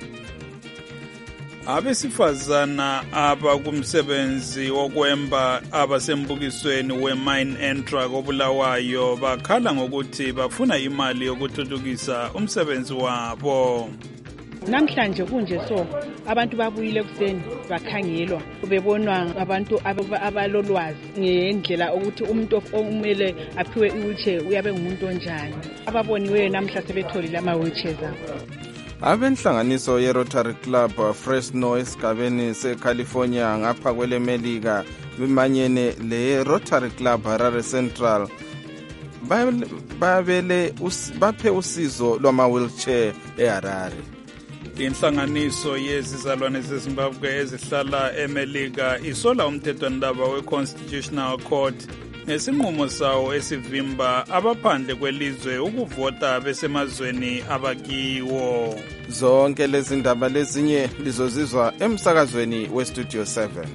Abesifazana abakumsebenzi wokwemba abasembukisweni we-mine entra koBulawayo bakhala ngokuthi bafuna imali yokuthuthukisa umsebenzi wabo. Namhlanje kunje so abantu babuyile kuseni bakhangelwa bebonwa abantu abalolwazi ngendlela ukuthi umuntu omele aphiwe i-wheelchair uyabe ngumuntu onjani. Ababoniweyo namhla sebetholile ama-wheelchairs abo. Abenhlanganiso ye-Rotary Club Fresno esigabeni se-California ngapha kwelemelika bimanyene le-Rotary Club Harare Central babele baphe usizo lwama-wheelchair eHarare. Inhlanganiso yezizalwane zeZimbabwe ezihlala eMelika isola umthethwandaba we-Constitutional Court nesinqumo sawo esivimba abaphandle kwelizwe ukuvota besemazweni abakiwo. Zonke lezi ndaba lezinye lizozizwa emsakazweni weStudio seven.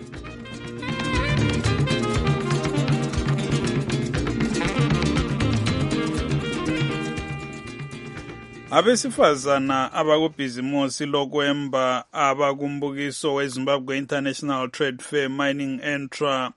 Abesifazana abakubhizimusi lokwemba abakumbukiso weZimbabwe International Trade Fair Mining Entra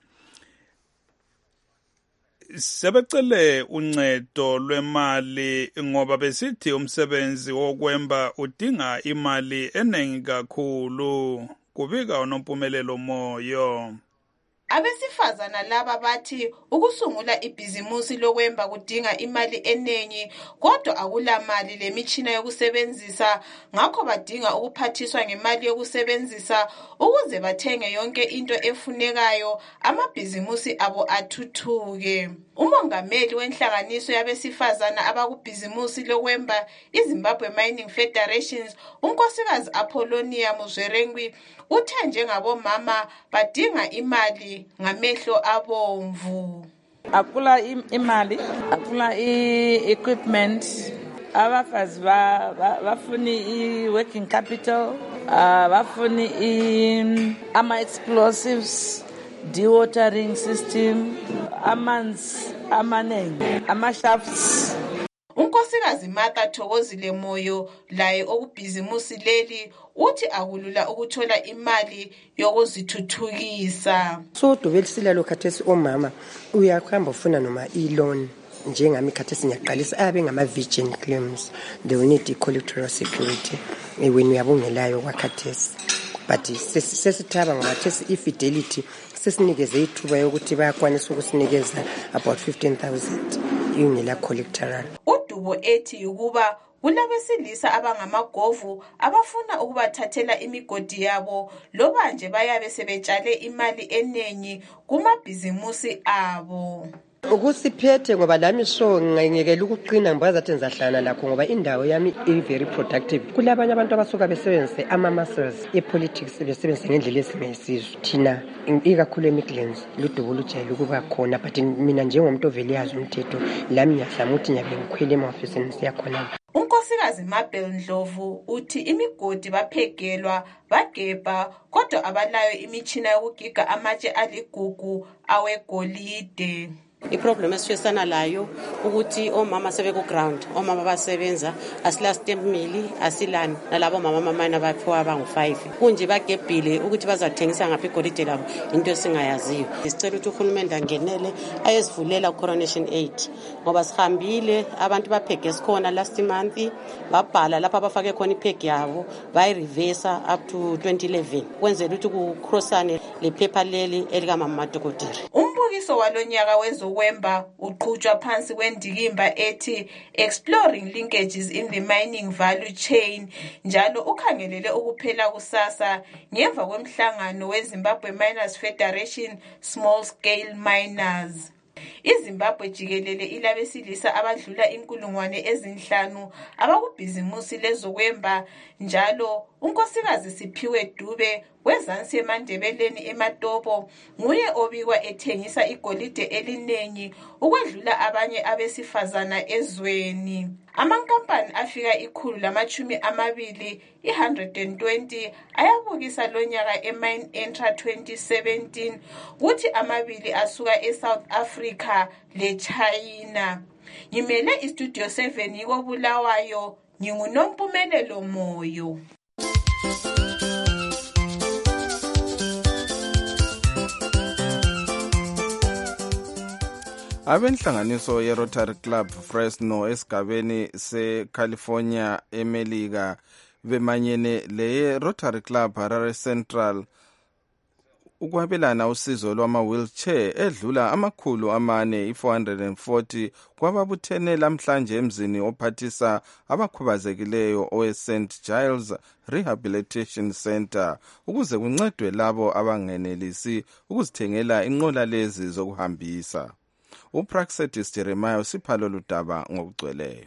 sebecele uncedo lwemali ngoba besithi umsebenzi wokwemba udinga imali eningi kakhulu. Kubika uNompumelelo Moyo. Abesifazana laba bathi ukusungula ibhizimusi lokwemba kudinga imali eningi kodwa akulamali lemitshina yokusebenzisa ngakho badinga ukuphathiswa ngemali yokusebenzisa ukuze bathenge yonke into efunekayo amabhizimusi abo athuthuke. Umongameli wenhlanganiso yabesifazana abakubhizimusi lokwemba iZimbabwe Mining Federations unkosikazi Apollonia Muzverengwi uthe njengabomama badinga imali ngamehlo abomvu. Akula imali, akula i-equipment, abafazi bafuni i-working capital, bafuni ama-explosives, dewatering system, amanzi amanengi, ama-shafts. Unkosikazi Martha Thokozile Moyo laye okubhizimusi leli uthi akulula ukuthola imali yokuzithuthukisa. So dubelisile lo khathesi omama uyakhamba ufuna noma i-loan njengami khathesi ngiyaqalisa abe ngama virgin claims they will need electoral security when uyabongelayo kwakhathesi but sesithaba ngathesi ifidelity sesinikeze ithuba yokuthi bayakwanisa ukusinikeza about fifteen thousand ingela collateral. Udubo ethi ukuba kulabesilisa abangamagovu abafuna ukubathathela imigodi yabo loba nje bayabe sebetshale imali enengi kumabhizimusi abo. Ukusiphethe ngoba lami so ngiyekela ukuqina ngibaza ukuthi ngizahlala lakho ngoba indawo yami i very productive. Kulabanye abantu abasuka besebenzise ama muscles epolitics besebenzise ngendlela esimesizwe. Thina ikakhulu eMidlands ludubo lujayele ukuba khona but mina njengomuntu ovele yazi umthetho lami ngiyahlama ukuthi ngiyabe ngikhwele ema-ofisini siyakhona. Unkosikazi Mabel Ndlovu uthi imigodi baphegelwa bagebha kodwa abalayo imitshina yokugiga amatshe aligugu awegolide. iproblem esifesana layo ukuthi omama sebeku-ground, omama basebenza, asila stamp mill, asilani, nalabo mama mamana baphiwa abangu five. Kunje bagebhile ukuthi bazathengisa ngaphi igolide labo, into esingayaziyo. Sicela ukuthi uhulumende angenele ayesivulela Coronation eight ngoba sihambile abantu baphege sikhona last month babhala lapha abafake khona iphegi yabo bayireversa up to twenty eleven kwenzela ukuthi kucrossane lephepha leli elikamama Madokotela. Umbukiso walonyaka wezokwemba uqhutshwa phansi kwendikimba ethi Exploring Linkages in the Mining Value Chain njalo ukhangelele ukuphela kusasa ngemva kwemhlangano weZimbabwe Miners Federation Small Scale Miners. iZimbabwe jikelele ilabesilisa abadlula inkulungwane ezinhlanu abakubhizimusi lezokwemba njalo unkosikazi Siphiwe Dube wezansi eMandebeleni eMatopo nguye obikwa ethengisa igolide elinengi ukwedlula abanye abesifazana ezweni. Amankampani afika ikhulu lamachumi amabili one hundred twenty ayabukisa lonyaka eMine Entra twenty seventeen kuthi amabili asuka eSouth Africa leChina. Ngimele iStudio seven yiko Bulawayo, nginguNompumelelo Moyo. Abenhlanganiso ye-Rotary Club Fresno esigabeni se-California eMelika bemanyene leye-Rotary Club Harare Central ukwabelana usizo lwama-wheelchair edlula amakhulu amane i-four hundred forty kwababuthene lamhlanje emzini ophathisa abakhubazekileyo owe-Saint Giles Rehabilitation Center ukuze kuncedwe labo abangenelisi ukuzithengela inqola lezi zokuhambisa. uPraxedis Jeremiah usiphalo ludaba ngokugcweleyo.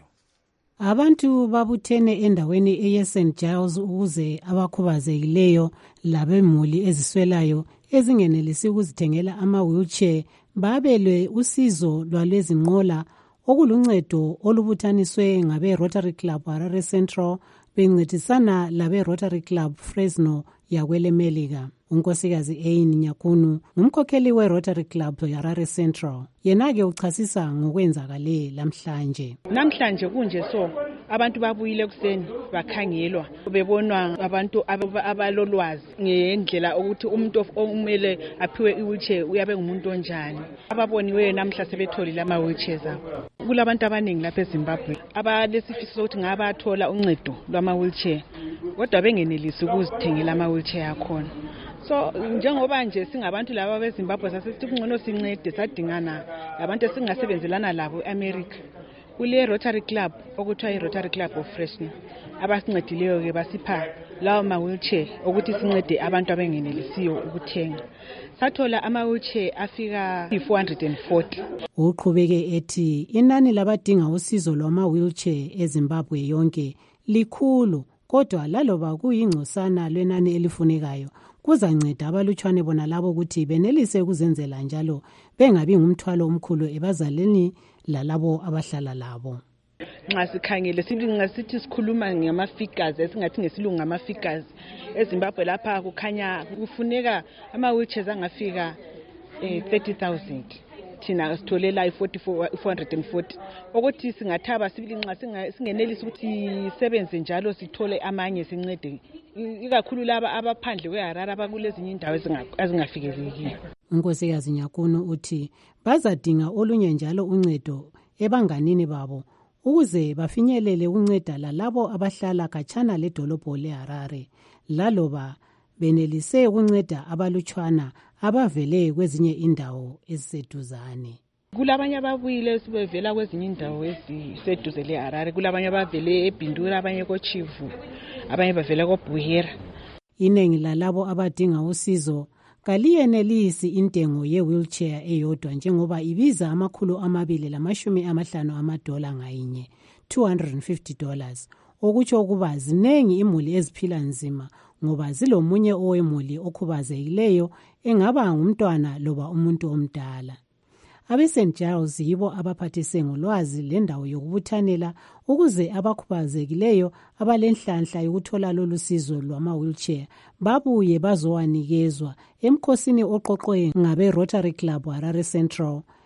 Abantu babuthene endaweni eye-Saint Giles ukuze abakhubazekileyo labemuli eziswelayo ezingenelisi ukuzithengela ama-wheelchair babelwe usizo lwalezi nqola okuluncedo olubuthaniswe ngabe-Rotary Club Harare Central bencedisana labe-Rotary Club Fresno yakwelemelika. Unkosikazi Ain Nyakunu ngumkhokheli we-Rotary Club Harare Central. Yena-ke uchasisa ngokwenzakale lamhlanje. Namhlanje kunje so abantu babuyile ekuseni bakhangelwa bebonwa abantu abalolwazi ngendlela ukuthi umuntu omele aphiwe i-wheelchair uyabe ngumuntu onjani. Ababoniweyo namhla sebetholile ama-wheelchairs abo. Kulabantu abaningi lapha eZimbabwe abalesifiso sokuthi ngabathola uncedo lwama-wheelchair kodwa bengenelisi ukuzithengela ama-wheelchair akhona. So njengoba nje singabantu laba beZimbabwe sasesithi kungcono sincede sadingana labantu esingasebenzelana labo eAmerica. Kule Rotary Club okuthiwa i-Rotary Club of Fresno abasincedileyo ke basipha lawo ma-wheelchair ukuthi sincede abantu abengenelisiyo ukuthenga. Sathola ama-wheelchair afika four hundred forty. Uqhubeke ethi inani labadinga usizo lwama-wheelchair eZimbabwe yonke likhulu kodwa laloba kuyingcosana lwenani elifunekayo kuzanceda abalutshwane bona labo ukuthi benelise ukuzenzela njalo bengabi ngumthwalo omkhulu ebazaleni lalabo abahlala labo. Nxa sikhangele sibingasithi sikhuluma ngama-figures esingathi ngesilungu ngama-figures eZimbabwe lapha kukhanya kufuneka ama-wheelchairs angafika thirty thousand. Thina sitholela four hundred forty ukuthi singathaba sibili nxa singenelisa ukuthi sisebenze njalo sithole amanye sincede ikakhulu laba abaphandle kweHarare abakulezinye indawo ezingafikelekiyo. Unkosikazi Nyakunu uthi bazadinga olunye njalo uncedo ebanganini babo ukuze bafinyelele unceda lalabo abahlala khatshana ledolobho leHarare laloba benelise ukunceda abalutshwana abavele kwezinye indawo eziseduzane. Kulabanye ababuyile sibevela kwezinye indawo eziseduze leHarare, kulabanye abavele eBindura, abanye koChivu, abanye bavela koBuhera. Inengi lalabo abadinga usizo kaliyenelisi intengo ye-wheelchair eyodwa njengoba ibiza amakhulu amabili lamashumi amahlanu amadola ngayinye, two hundred fifty dollars. Okutsho ukuba zinengi imuli eziphila nzima ngoba zilomunye owemuli okhubazekileyo engaba ngumntwana loba umuntu omdala. Abe-Saint Giles yibo abaphathise ngolwazi lendawo yokubuthanela ukuze abakhubazekileyo abalenhlanhla yokuthola lolu sizo lwama-wheelchair babuye bazowanikezwa emkhosini oqoqwe ngabe-Rotary Club Harare Central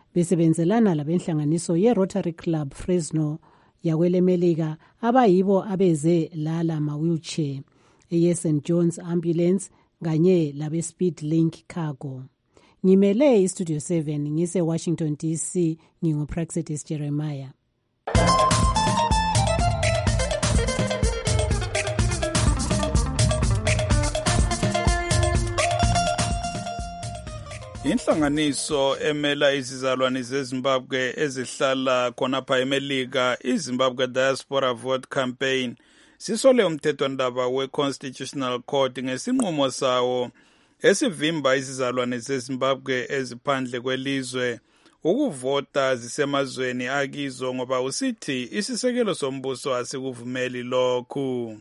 besebenzelana labenhlanganiso ye-Rotary Club Fresno yakwelemelika abayibo abeze lala ma-wheelchair eye-Saint John's Ambulance kanye labe-Speed Link Cargo. Ngimele iStudio seven ngise-Washington D C, ngingu-Praxedis Jeremiah. Inhlanganiso emela izizalwane zeZimbabwe ezihlala khonapha eMelika, iZimbabwe Diaspora Vote Campaign, sisole umthethwandaba we-Constitutional Court ngesinqumo sawo esivimba izizalwane zeZimbabwe eziphandle kwelizwe ukuvota zisemazweni akizo ngoba usithi isisekelo sombuso asikuvumeli lokhu.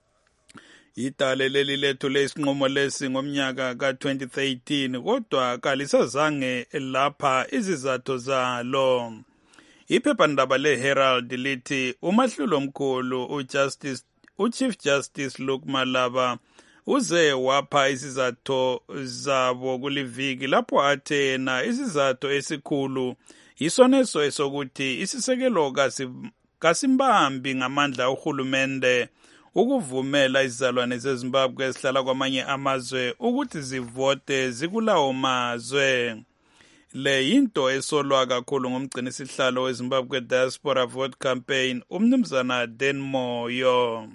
Idale leli lethu lesinqumo lesi ngomnyaka ka twenty thirteen kodwa kalisazange lapha izizathu zalo. Iphephandaba leHerald lithi umahlulo omkhulu uJustice uChief Justice Luke Malaba uze wapha izizathu zabo kuliviki lapho athe na izizathu esikhulu isoneso esokuthi isisekelo kasimbambi ngamandla uhulumende ukuvumela izizalwane zeZimbabwe ezihlala kwamanye amazwe ukuthi zivote zikulawo mazwe. Le yinto esolwa kakhulu ngumgcinisihlalo weZimbabwe Diaspora Vote Campaign umnumzana Dan Moyo.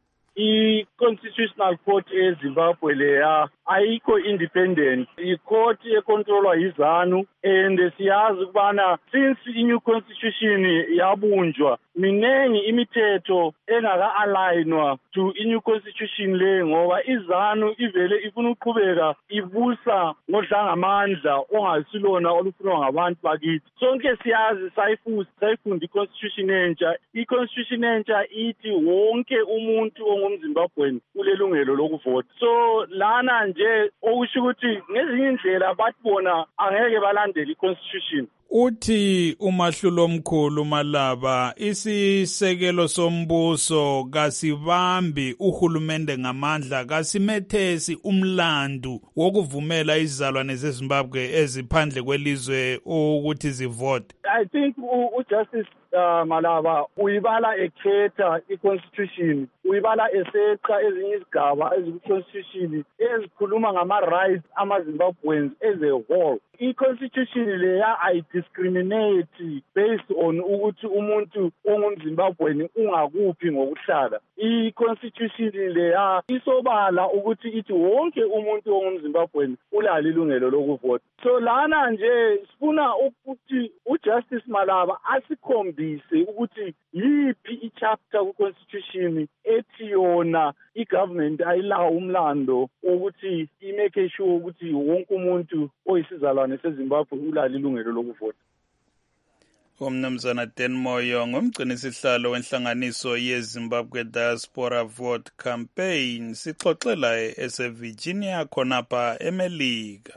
I-Constitutional Court eZimbabwe leya ayikho independent, i-court econtrolwa yizanu, and siyazi ukubana since i-new constitution yabunjwa minengi imithetho engaka-align-wa to i-new constitution le ngoba izanu ivele ifuna uqhubeka ibusa ngodlangamandla ongasilona olufunwa ngabantu bakithi. Sonke siyazi sayifunda i-constitution entsha. I-constitution entsha ithi wonke umuntu ongumzimbabweni ulelungelo lokuvota. So lana nje okusho ukuthi ngezinye indlela bathi bona angeke balandele i-constitution. Uthi umahlulo omkhulu Malaba isisekelo sombuso kasibambi uhulumende ngamandla kasimethesi umlandu wokuvumela izizalwane zeZimbabwe eziphandle kwelizwe ukuthi zivote. I think uJustice uh, Malaba uyibala ekhetha i-constitution, uyibala eseqa ezinye izigaba ezikwi-constitution ezikhuluma ngama-rights ama-Zimbabweans as a whole. I-constitution leya ayidiscriminate based on ukuthi umuntu ongumzimbabweni ungakuphi ngokuhlala. I-constitution leya isobala ukuthi ithi wonke umuntu ongumzimbabweni ulalo ilungelo lokuvota. So lana nje sifuna ukuthi uJustice Malaba asikhombise ukuthi yiphi i-chapter ku-constitution ethi yona i-government ayilawo umlando ukuthi imake sure ukuthi wonke umuntu oyisizalwane seZimbabwe ulalo ilungelo lokuvota. Umnumzana Dan Moyo ngumgcinisihlalo wenhlanganiso yeZimbabwe Diaspora Vote Campaign sixoxela eseVirginia khonapha eMelika.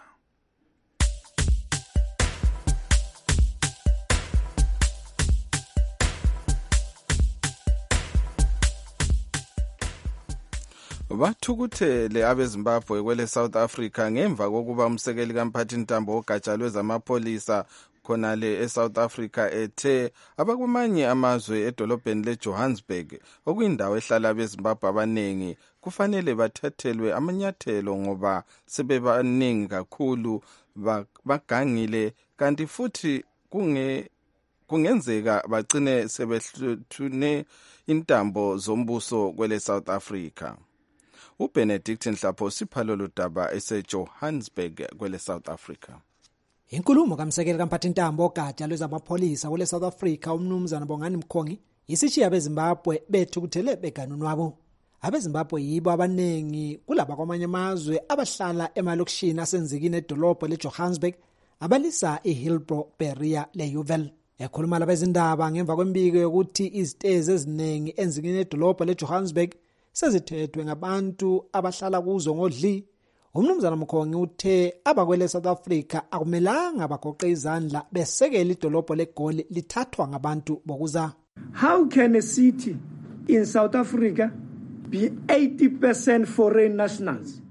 Bathukuthele abeZimbabwe kwele South Africa ngemva kokuba umsekeli kamphathintambo ogatsha lwezamapholisa khonale eSouth Africa ethe abakumanye amazwe edolobheni leJohannesburg okuyindawo ehlala abeZimbabwe abaningi kufanele bathathelwe amanyathelo ngoba sebebaningi kakhulu bagangile kanti futhi kunge kungenzeka bagcine sebehlutune intambo zombuso kwele South Africa. uBenedict Nhlapho siphalo lodaba eseJohannesburg kwele South Africa. Inkulumo kamsekeli kamphathintambo ogatsha lwezamapholisa kwele South Africa umnumzana Bongani Mkhongi isitshiya abeZimbabwe bethukuthele beganunwabo. abeZimbabwe yibo abanengi kulaba kwamanye amazwe abahlala emalokishini asenzikini edolobha leJohannesburg abalisa iHillbrow, Berea leUval. Ekhuluma labezindaba ngemva kwembiko yokuthi izitezi eziningi enzikini edolobha leJohannesburg sezithethwe ngabantu abahlala kuzo ngodli, umnumzana Mkhongi uthe abakwele South Africa akumelanga bagoqe izandla besekela idolobho leGoli lithathwa ngabantu bokuza. How can a city in South Africa be eighty percent foreign nationals?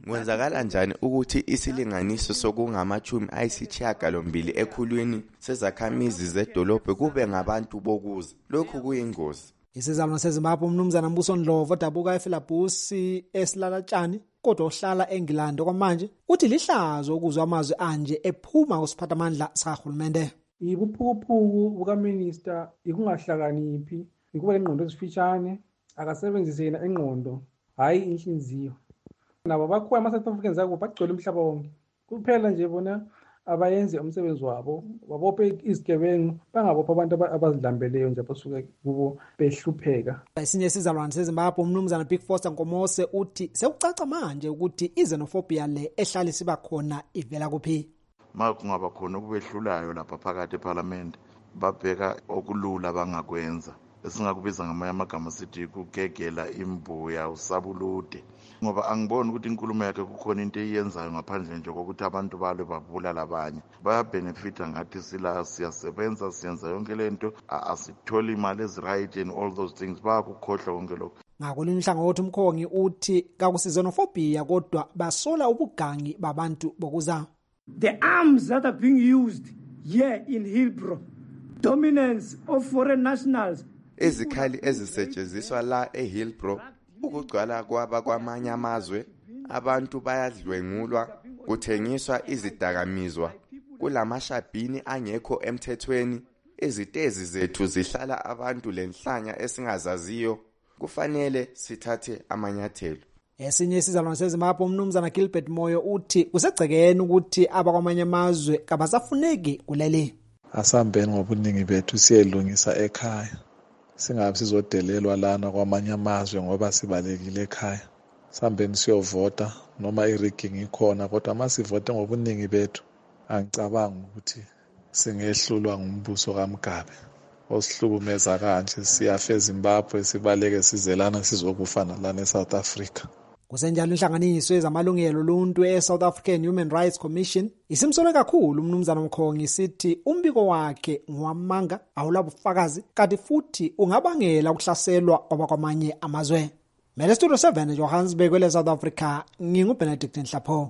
Kwenzakala njani ukuthi isilinganiso sokungamachumi ayisishiyagalombili ekhulwini sezakhamizi zedolobhe kube ngabantu bokuza? Lokhu kuyingozi. Isizalwane seZimbabwe umnumzana Mbuso Ndlovu odabuka eFelabusi esilalatshani kodwa ohlala eNgilandi kwamanje uthi lihlazo ukuzwa amazwi anje ephuma kusiphathamandla sakahulumende. Ibuphukuphuku bukaminister ikungahlakaniphi, ikuba ingqondo ezifishane, akasebenzise yena engqondo hayi inhliziyo. Nabo bakhuwa ama-South Africans abo bagcwele umhlaba wonke. Kuphela nje bona abayenze umsebenzi wabo, babophe izigebengu, bangabopha abantu abazidlambeleyo nje abasuke kubo behlupheka. Esinye isizalwane seZimbabwe umnumzana Big Foster Nkomose uthi sekucaca manje ukuthi izenofobia le ehlala siba khona ivela kuphi. Makungaba khona ukubehlulayo lapha phakathi eParliament babheka okulula bangakwenza. Esingakubiza ngamanye amagama sithi kugegela imbuya usabulude. Ngoba angiboni ukuthi inkulumo yakhe kukhona into eyenzayo ngaphandle nje kokuthi abantu balo bavula labanye. Bayabenefita ngathi sila siyasebenza siyenza yonke lento asitholi imali eziright and all those things bayakukhohlwa konke lokho. Ngakolunye uhlangothi umkhongi uthi kakusizonofobia kodwa basola ubugangi babantu bokuza. The arms that are being used here in Hillbrow, dominance of foreign nationals. Ezikhali ezisetshenziswa la eHillbrow, ukugcwala kwaba kwamanye amazwe, abantu bayadlwengulwa, kuthengiswa izidakamizwa, kulamashabhini angekho emthethweni, izitezi zethu zihlala abantu lenhlanya esingazaziyo, kufanele sithathe amanyathelo. Esinye isizalwane seZimbabwe umnumzana Gilbert Moyo uthi kusegcekeni ukuthi abakwamanye amazwe kabasafuneki kuleli. Asambeni ngobuningi bethu siyelungisa ekhaya. Singabe sizodelelwa lana kwamanye amazwe ngoba sibalekile ekhaya. Sambeni siyovota noma i-rigging ikhona kodwa masivote ngobuningi bethu angicabanga ukuthi singehlulwa ngumbuso kaMgabe. Osihlukumeza kanje siyafe eZimbabwe sibaleke sizelana sizokufa nalana eSouth Africa. Kusenjalo inhlanganiso yezamalungelo oluntu eSouth African Human Rights Commission isimsole kakhulu umnumzana Mkhongi sithi umbiko wakhe ngwamanga awulabufakazi kanti futhi ungabangela ukuhlaselwa kwabakwamanye amazwe. Mele Studio seven Johannesburg kwele South Africa nginguBenedict Nhlapho.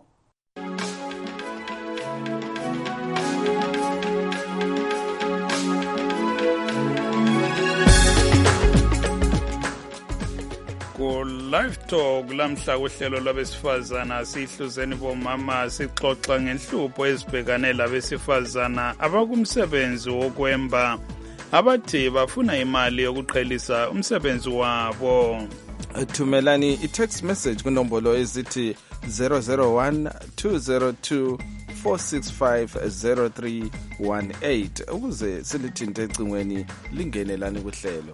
Live Talk lamhla kuhlelo labesifazana sihluzeni bomama sixoxa ngenhlupho ezibhekane labesifazana abakumsebenzi wokwemba abathi bafuna imali yokuqhelisa umsebenzi wabo. Thumelani i-text message kunombolo ezithi zero zero one two zero two four six five zero three one eight ukuze silithinte ecingweni lingenelani kuhlelo.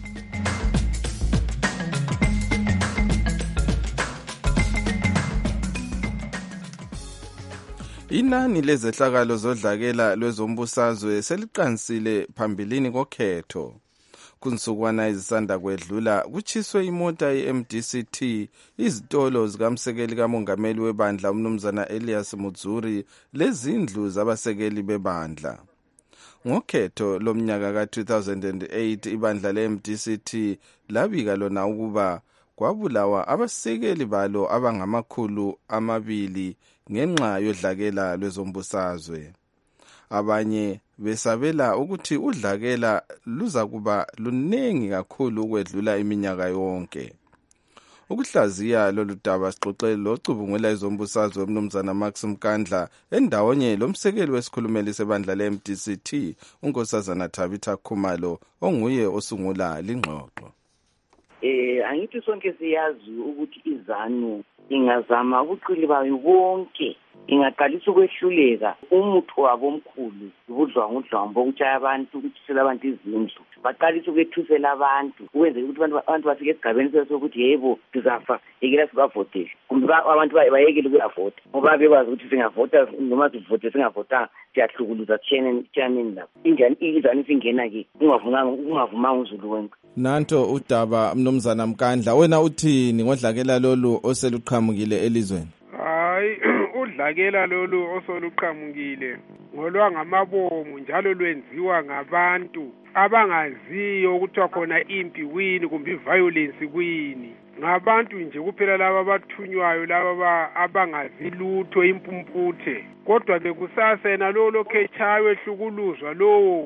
Inani lezehlakalo zodlakela lwezombusazwe seliqansile phambilini kokhetho. Kunsukwana izisanda kwedlula kuchiswe imota ye-M D C T izitolo zikamsekeli kamongameli webandla umnumzana Elias Mudzuri lezindlu zabasekeli bebandla. Ngokhetho lomnyaka ka two thousand eight ibandla le-M D C T labika lona ukuba kwabulawa abasekeli balo abangamakhulu amabili ngenxa yodlakela lwezombusazwe. Abanye besabela ukuthi udlakela luza kuba lunengi kakhulu ukwedlula iminyaka yonke. Ukuhlaziya lolu daba sixoxe locubungula izombusazwe umnumzana Max Mkandla endawonye lomsekeli wesikhulumeli sebandla le-M D C T unkosazana Thabitha Khumalo onguye osungula lingxoxo. Eh angithi sonke siyazi ukuthi izanu ingazama ubuqili bayo bonke ingaqalisa ukwehluleka umuntu wabo omkhulu ubudlwa ngudlambo ukuthi abantu ukuthisela abantu izindlu baqalisa ukwethusela abantu ukwenza ukuthi abantu abantu bafike esigabeni sokuthi yebo sizafa ekela sibavotele kumbe abantu bayekele ukuyavota ngoba bekwazi ukuthi singavota noma sivote singavota siyahlukuluza chairman chairman lapho injani izani singena ke ungavumanga ungavumanga uZulu wonke. Nanto udaba mnumzana Mkandla wena uthini ngodlakela lolu oseluqhamukile elizweni? Hayi udlakela lolu osoluqhamukile ngolwangamabomu njalo lwenziwa ngabantu abangaziyo ukuthi khona impi wini kumbe violence kwini ngabantu nje kuphela laba abathunywayo laba abangazi lutho impumputhe. Kodwa ke kusasa yena lo lokhechayo ehlukuluzwa lo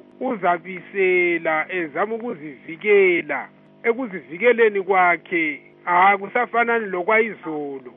uzabisela ezama ukuzivikela. Ekuzivikeleni kwakhe ah kusafanani lokwayizolo.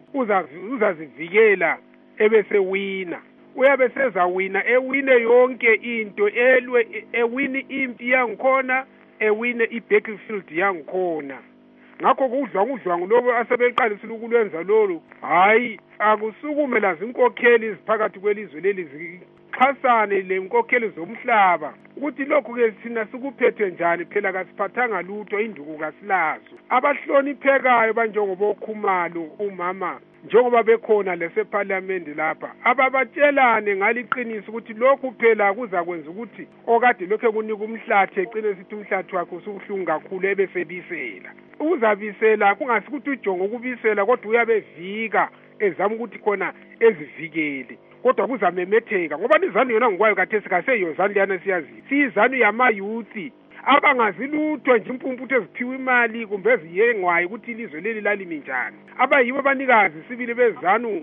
Uzazivikela ebese wina. Uyabe sezawina ewine yonke into elwe ewine impi yangikhona ewine ibattlefield yangikhona. Ngakho kudlwa kudlwa ngulobo asebeqalisile ukulwenza lolu hayi akusukume lazi inkokheli ziphakathi kwelizwe leli zixhasane lenkokheli zomhlaba ukuthi lokhu ke thina sikuphethe njani phela kasiphathanga lutho induku kasilazo. Abahloniphekayo banjengoba okhumalo umama njengoba bekhona leseparliament lapha ababatshelane ngaliqiniso ukuthi lokhu phela kuzakwenza ukuthi okade lokho kunika umhlathi ecine sithi umhlathi wakhe usuhlungu kakhulu ebesebisela. Uzabisela kungasikuthi ujonga ukubisela kodwa uyabevika ezama ukuthi khona ezivikele kodwa kuzamemetheka ngoba izanu yona ngikwayo kathesi kaseyo zanu liyana siyazi siyizanu yamayuthi abangazi lutho nje impumputhe eziphiwa imali kumbe eziyengwayo ukuthi ilizwe leli lalimi njani. Abayibo abanikazi sibili bezanu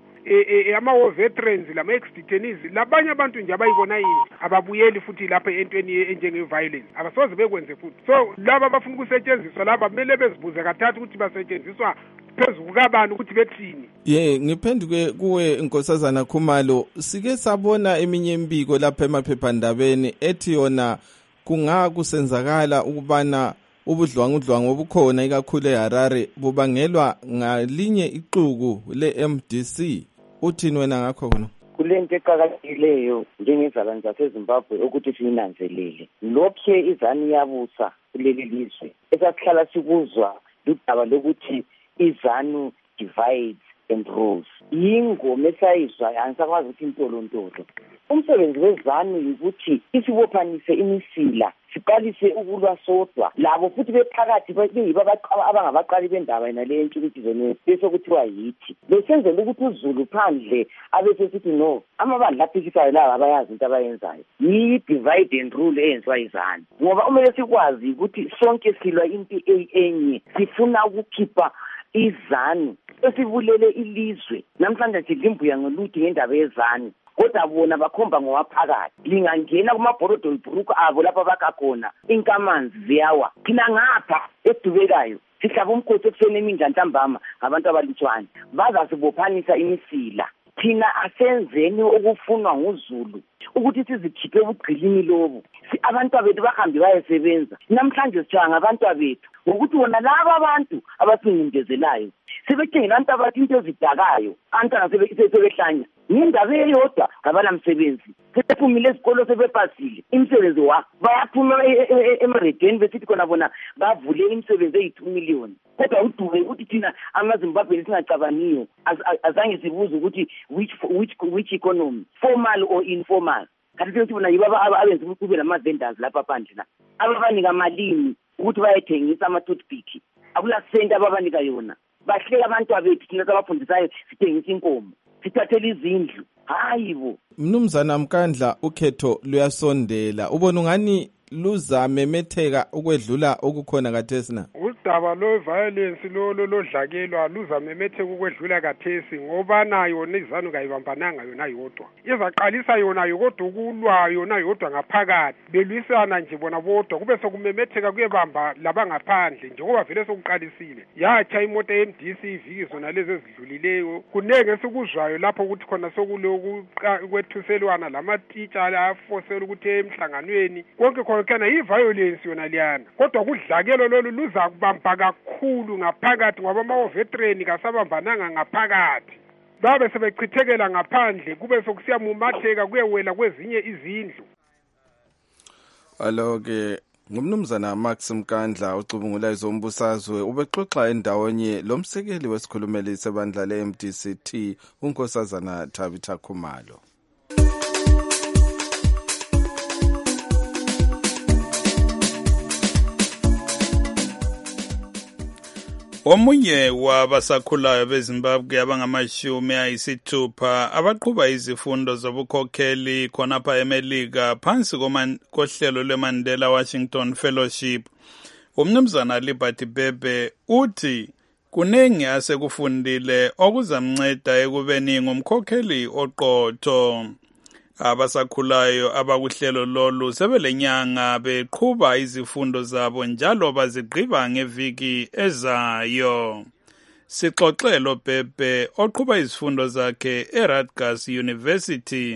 ama veterans lama ex-detainees labanye abantu nje abayibona yini ababuyeli futhi lapha entweni enjenge violence abasoze bekwenze futhi. So laba abafuna ukusetshenziswa laba kumele bezibuze kathathu ukuthi basetshenziswa phezulu kabani ukuthi bethini. Ye ngiphenduke kuwe inkosazana Khumalo sike sabona eminye imbiko lapha emaphephandabeni ethi yona kungakusenzakala ukubana ubudlwangudlwangu obukhona ikakhulu eHarare bubangelwa ngalinye ixuku le-M D C. Uthini wena ngakho khona? Kulento eqhakathekileyo njengezalwane zaseZimbabwe ukuthi siyinanzelele lokhe izanu yabusa kuleli lizwe esasihlala sikuzwa ludaba lokuthi izanu divides and rules. Yingoma esayizwa angisakwazi ukuthi intolontolo. Umsebenzi wezanu ukuthi isibophanise imisila siqalise ukulwa sodwa labo futhi bephakathi beyiba abangabaqali bendaba yena le entshikitshizeni bese kuthiwa yithi besenzela ukuthi uZulu phandle abese sithi no amabandla aphikisayo laba abayazi into abayenzayo yi divide and rule eyenziwa izanu ngoba umele sikwazi ukuthi sonke silwa impi enye sifuna ukukhipha izanu esivulele ilizwe namhlanje sidlimbuya ngoluthi ngendaba yezanu kodwa bona bakhomba ngowaphakathi lingangena kumabhorodo ibhuruku abo lapha bakakhona inkamanzi ziyawa thina ngapha edubekayo sihlaba umkhosi ekuseni eminja ntambama ngabantu abalutshwane bazasibophanisa imisila thina asenzeni okufunwa nguZulu ukuthi sizikhiphe ubugqilini lobo abantu abethu bahambe bayesebenza namhlanje sijanga ngabantu abethu ngokuthi wona laba abantu abasingindezelayo sebethengela abantu abathi into ezidakayo antana sebehlanya indaba eyodwa ngabanamsebenzi sephumile ezikolo sebepasile imisebenzi wa bayaphuma emaredeni besithi khona bona bavule imisebenzi eyi-two million kodwa uduke ukuthi thina amaZimbabwe singacabaniyo azange sibuze ukuthi which which which economy formal or informal kanti ukuthi bona yibo abenza ukuthi kube nama-vendors lapha phandle la ababanika malini ukuthi bayethengisa ama-toothpick akula sente ababanika yona bahleka abantu abethu thina sabafundisayo sithengisa inkomo sithathele izindlu hayi bo. Mnumzana Mkandla ukhetho luyasondela ubona ungani luzamemetheka ukwedlula okukhona kathesi na? Udaba lo violence lo lodlakelwa luzamemetheka ukwedlula kathesi ngoba nayo nezanu kayibambananga yona yodwa izaqalisa yona yodwa ukulwa yona yodwa ngaphakathi belwisana nje bona bodwa kube sokumemetheka kuyebamba labangaphandle njengoba vele sokuqalisile yacha imoto ye-M D C iviki zona lezi ezidlulileyo kunenge sikuzwayo lapho ukuthi khona sokuloku kwethuselwana lamatitsha afosela ukuthi emhlanganweni konke khona kana i-violence yona liyana kodwa kudlakelo lolu luza kubamba kakhulu ngaphakathi ngoba ama-veteran kasabambananga ngaphakathi babe sebechithekela ngaphandle kube sokusiyamumatheka kuyewela kwezinye izindlu. Alo-ke ngumnumzana Max Mkandla ucubungula izombusazwe ubexoxa endawonye lomsekeli wesikhulumeli sebandla le-M D C T unkosazana Tabitha Khumalo. Omunye wabasakhulayo beZimbabwe abangamashumi ayisithupha abaqhuba izifundo zobukhokheli khonapha eMelika phansi kohlelo lweMandela Washington Fellowship. Umnumzana Liberty Bebe uthi kuningi asekufundile okuzamnceda ekubeni ngumkhokheli oqotho. Abasakhulayo abakuhlelo lolu sebelenyanga beqhuba izifundo zabo njalo bazigqiba ngeviki ezayo. Sixoxelo Pepe oqhuba izifundo zakhe eRutgers University.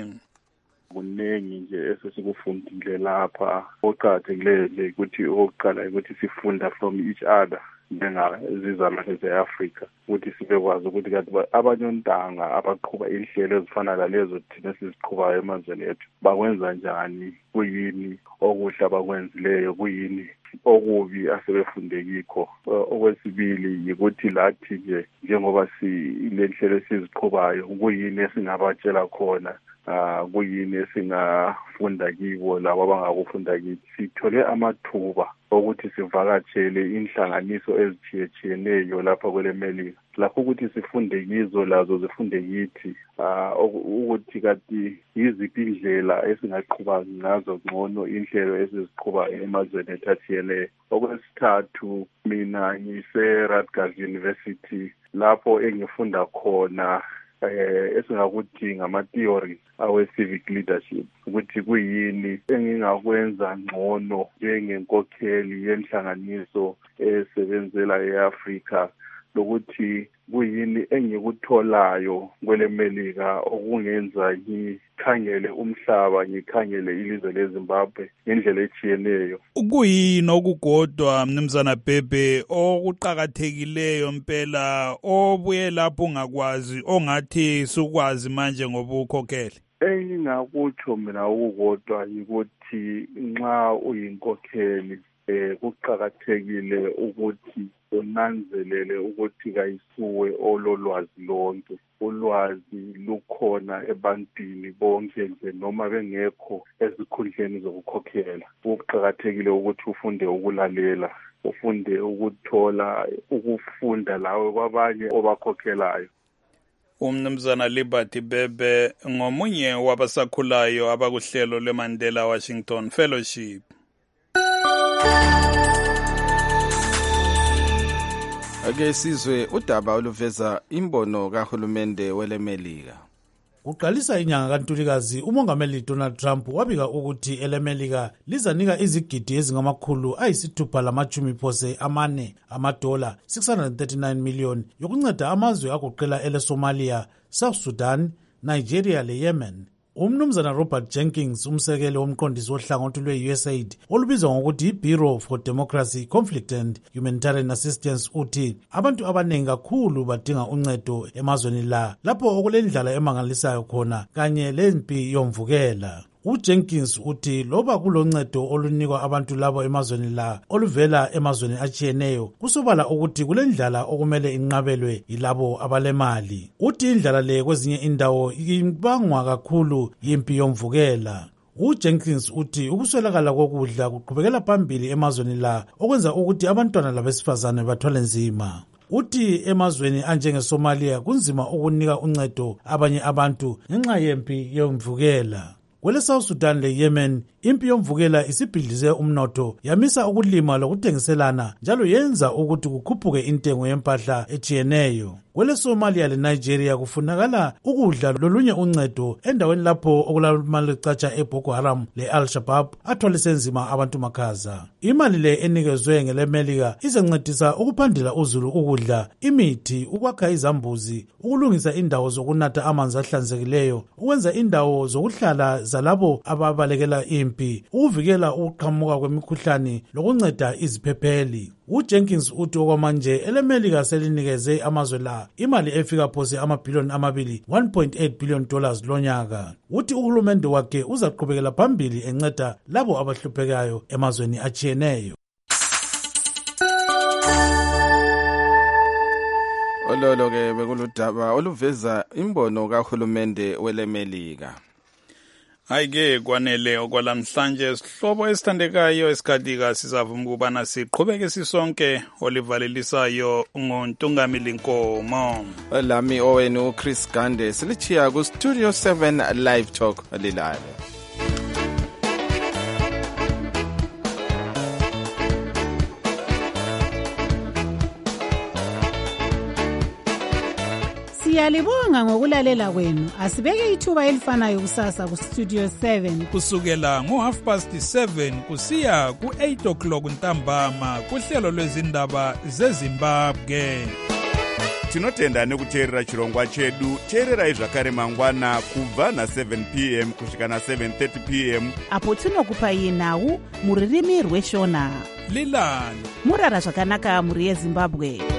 Kuningi nje esesikufundile lapha oqakathekileyo ukuthi oqala ukuthi sifunda from each other njengazizalwane ze-Afrika ukuthi sibekwazi ukuthi kanti abanyontanga abaqhuba inhlelo ezifana lalezo thina siziqhubayo emazweni ethu bakwenza njani, kuyini okuhle abakwenzileyo, kuyini okubi asebefunde kikho. Okwesibili yikuthi lathi nje njengoba silenhlelo esiziqhubayo kuyini esingabatshela khona, Uh, kuyini esingafunda kibo labo abangakufunda kithi. Sithole amathuba okuthi sivakatshele inhlanganiso ezitshiyetshiyeneyo lapha kwele Melika, lapho ukuthi sifunde kizo lazo zifunde kithi, uh, ukuthi kanti yiziphi indlela esingaqhuba ngazo ngcono inhlelo esiziqhubayo emazweni ethathiyeneyo. Okwesithathu, mina ngise-Rutgers University lapho engifunda khona eh esingakuthi ngama-theories awe-civic leadership, ukuthi kuyini engingakwenza ngcono njengenkokheli yenhlanganiso esebenzela e-Afrika, lokuthi kuyini engikutholayo kwele Melika okungenza ngikhangele umhlaba, ngikhangele ilizwe leZimbabwe ngendlela etshiyeneyo. Kuyini okukodwa Mnumzana Pepe okuqakathekileyo mpela obuye lapho ungakwazi ongathi sukwazi manje ngobukhokheli? Engingakutsho mina ukukodwa yikuthi nxa uyinkokheli eh kuqakathekile ukuthi unanzelele ukuthi kayisuwe ololwazi lonke. Ulwazi lukhona ebantwini bonke nje noma bengekho ezikhundleni zokukhokhela. Kuqakathekile ukuthi ufunde ukulalela, ufunde ukuthola, ukufunda lawe kwabanye obakhokhelayo. Umnumzana Liberty Bebe ngomunye wabasakhulayo abakuhlelo lweMandela Washington Fellowship. Ake sizwe udaba oluveza imbono kahulumende welemelika. Kuqalisa inyanga kaNtulikazi umongameli Donald Trump wabika ukuthi elemelika lizanika izigidi ezingamakhulu ayisithupha lamachumi phose amane amadola six hundred thirty-nine million yokunceda amazwe agoqela ele Somalia, South Sudan, Nigeria le Yemen. Umnumzana Robert Jenkins umsekele womqondisi wohlangothi lwe-U S A I D olubizwa ngokuthi i-Bureau for Democracy, Conflict and Humanitarian Assistance uthi abantu abaningi kakhulu badinga uncedo emazweni la lapho okulendlala emangalisayo khona kanye lempi yomvukela. uJenkins uthi loba kuloncedo olunikwa abantu labo emazweni la oluvela emazweni atshiyeneyo kusobala ukuthi kulendlala okumele inqabelwe yilabo abalemali. Uthi indlala le kwezinye indawo ibangwa kakhulu yimpi yomvukela. uJenkins uthi ukuswelakala kokudla kuqhubekela phambili emazweni la okwenza ukuthi abantwana labesifazane bathwale nzima. Uthi emazweni anjenge Somalia kunzima ukunika uncedo abanye abantu ngenxa yempi yomvukela. Kwele South Sudan le Yemen impi yomvukela isibhidlize umnotho yamisa ukulima lokuthengiselana njalo yenza ukuthi kukhuphuke intengo yempahla etshiyeneyo. Kwele Somalia le Nigeria kufunakala ukudla lolunye uncedo endaweni lapho okulamacatsha eBoko Haram le Al-Shabaab athwalise nzima abantu makhaza. Imali le enikezwe ngelemelika izencedisa ukuphandela uzulu ukudla, imithi, ukwakha izambuzi, ukulungisa indawo zokunatha amanzi ahlanzekileyo, ukwenza indawo zokuhlala zalabo ababalekela impi, ukuvikela ukuqhamuka kwemikhuhlane lokunceda iziphepheli. uJenkins uthi okwamanje elemelika selinikeze amazwe la imali efika phose amabhiliyoni amabili one point eight billion dollars lonyaka. Uthi uhulumende wakhe uzaqhubekela phambili enceda labo abahluphekayo emazweni atshiyeneyo. Ololo ke bekuludaba oluveza imbono kahulumende welemelika. Ayike kwanele okwalamhlanje sihlobo esithandekayo esikhathika sizavuma ukubana siqhubeke sisonke olivalelisayo ngoNtungamili Nkomo. Lami owenu Chris Gande silichiya ku Studio seven Live Talk lilale. Siyalibonga ngokulalela kwenu. Asibeke ithuba elifanayo kusasa ku Studio seven kusukela ngo half past seven kusiya ku eight o'clock ntambama kuhlelo lwezindaba zeZimbabwe. Tinotenda nekuteerera chirongwa chedu. Teererai zvakare mangwana kubva na seven p m kusvika na seven thirty p m apo tinokupai nhau muririmi rweshona. Lilani murara zvakanaka muri yeZimbabwe.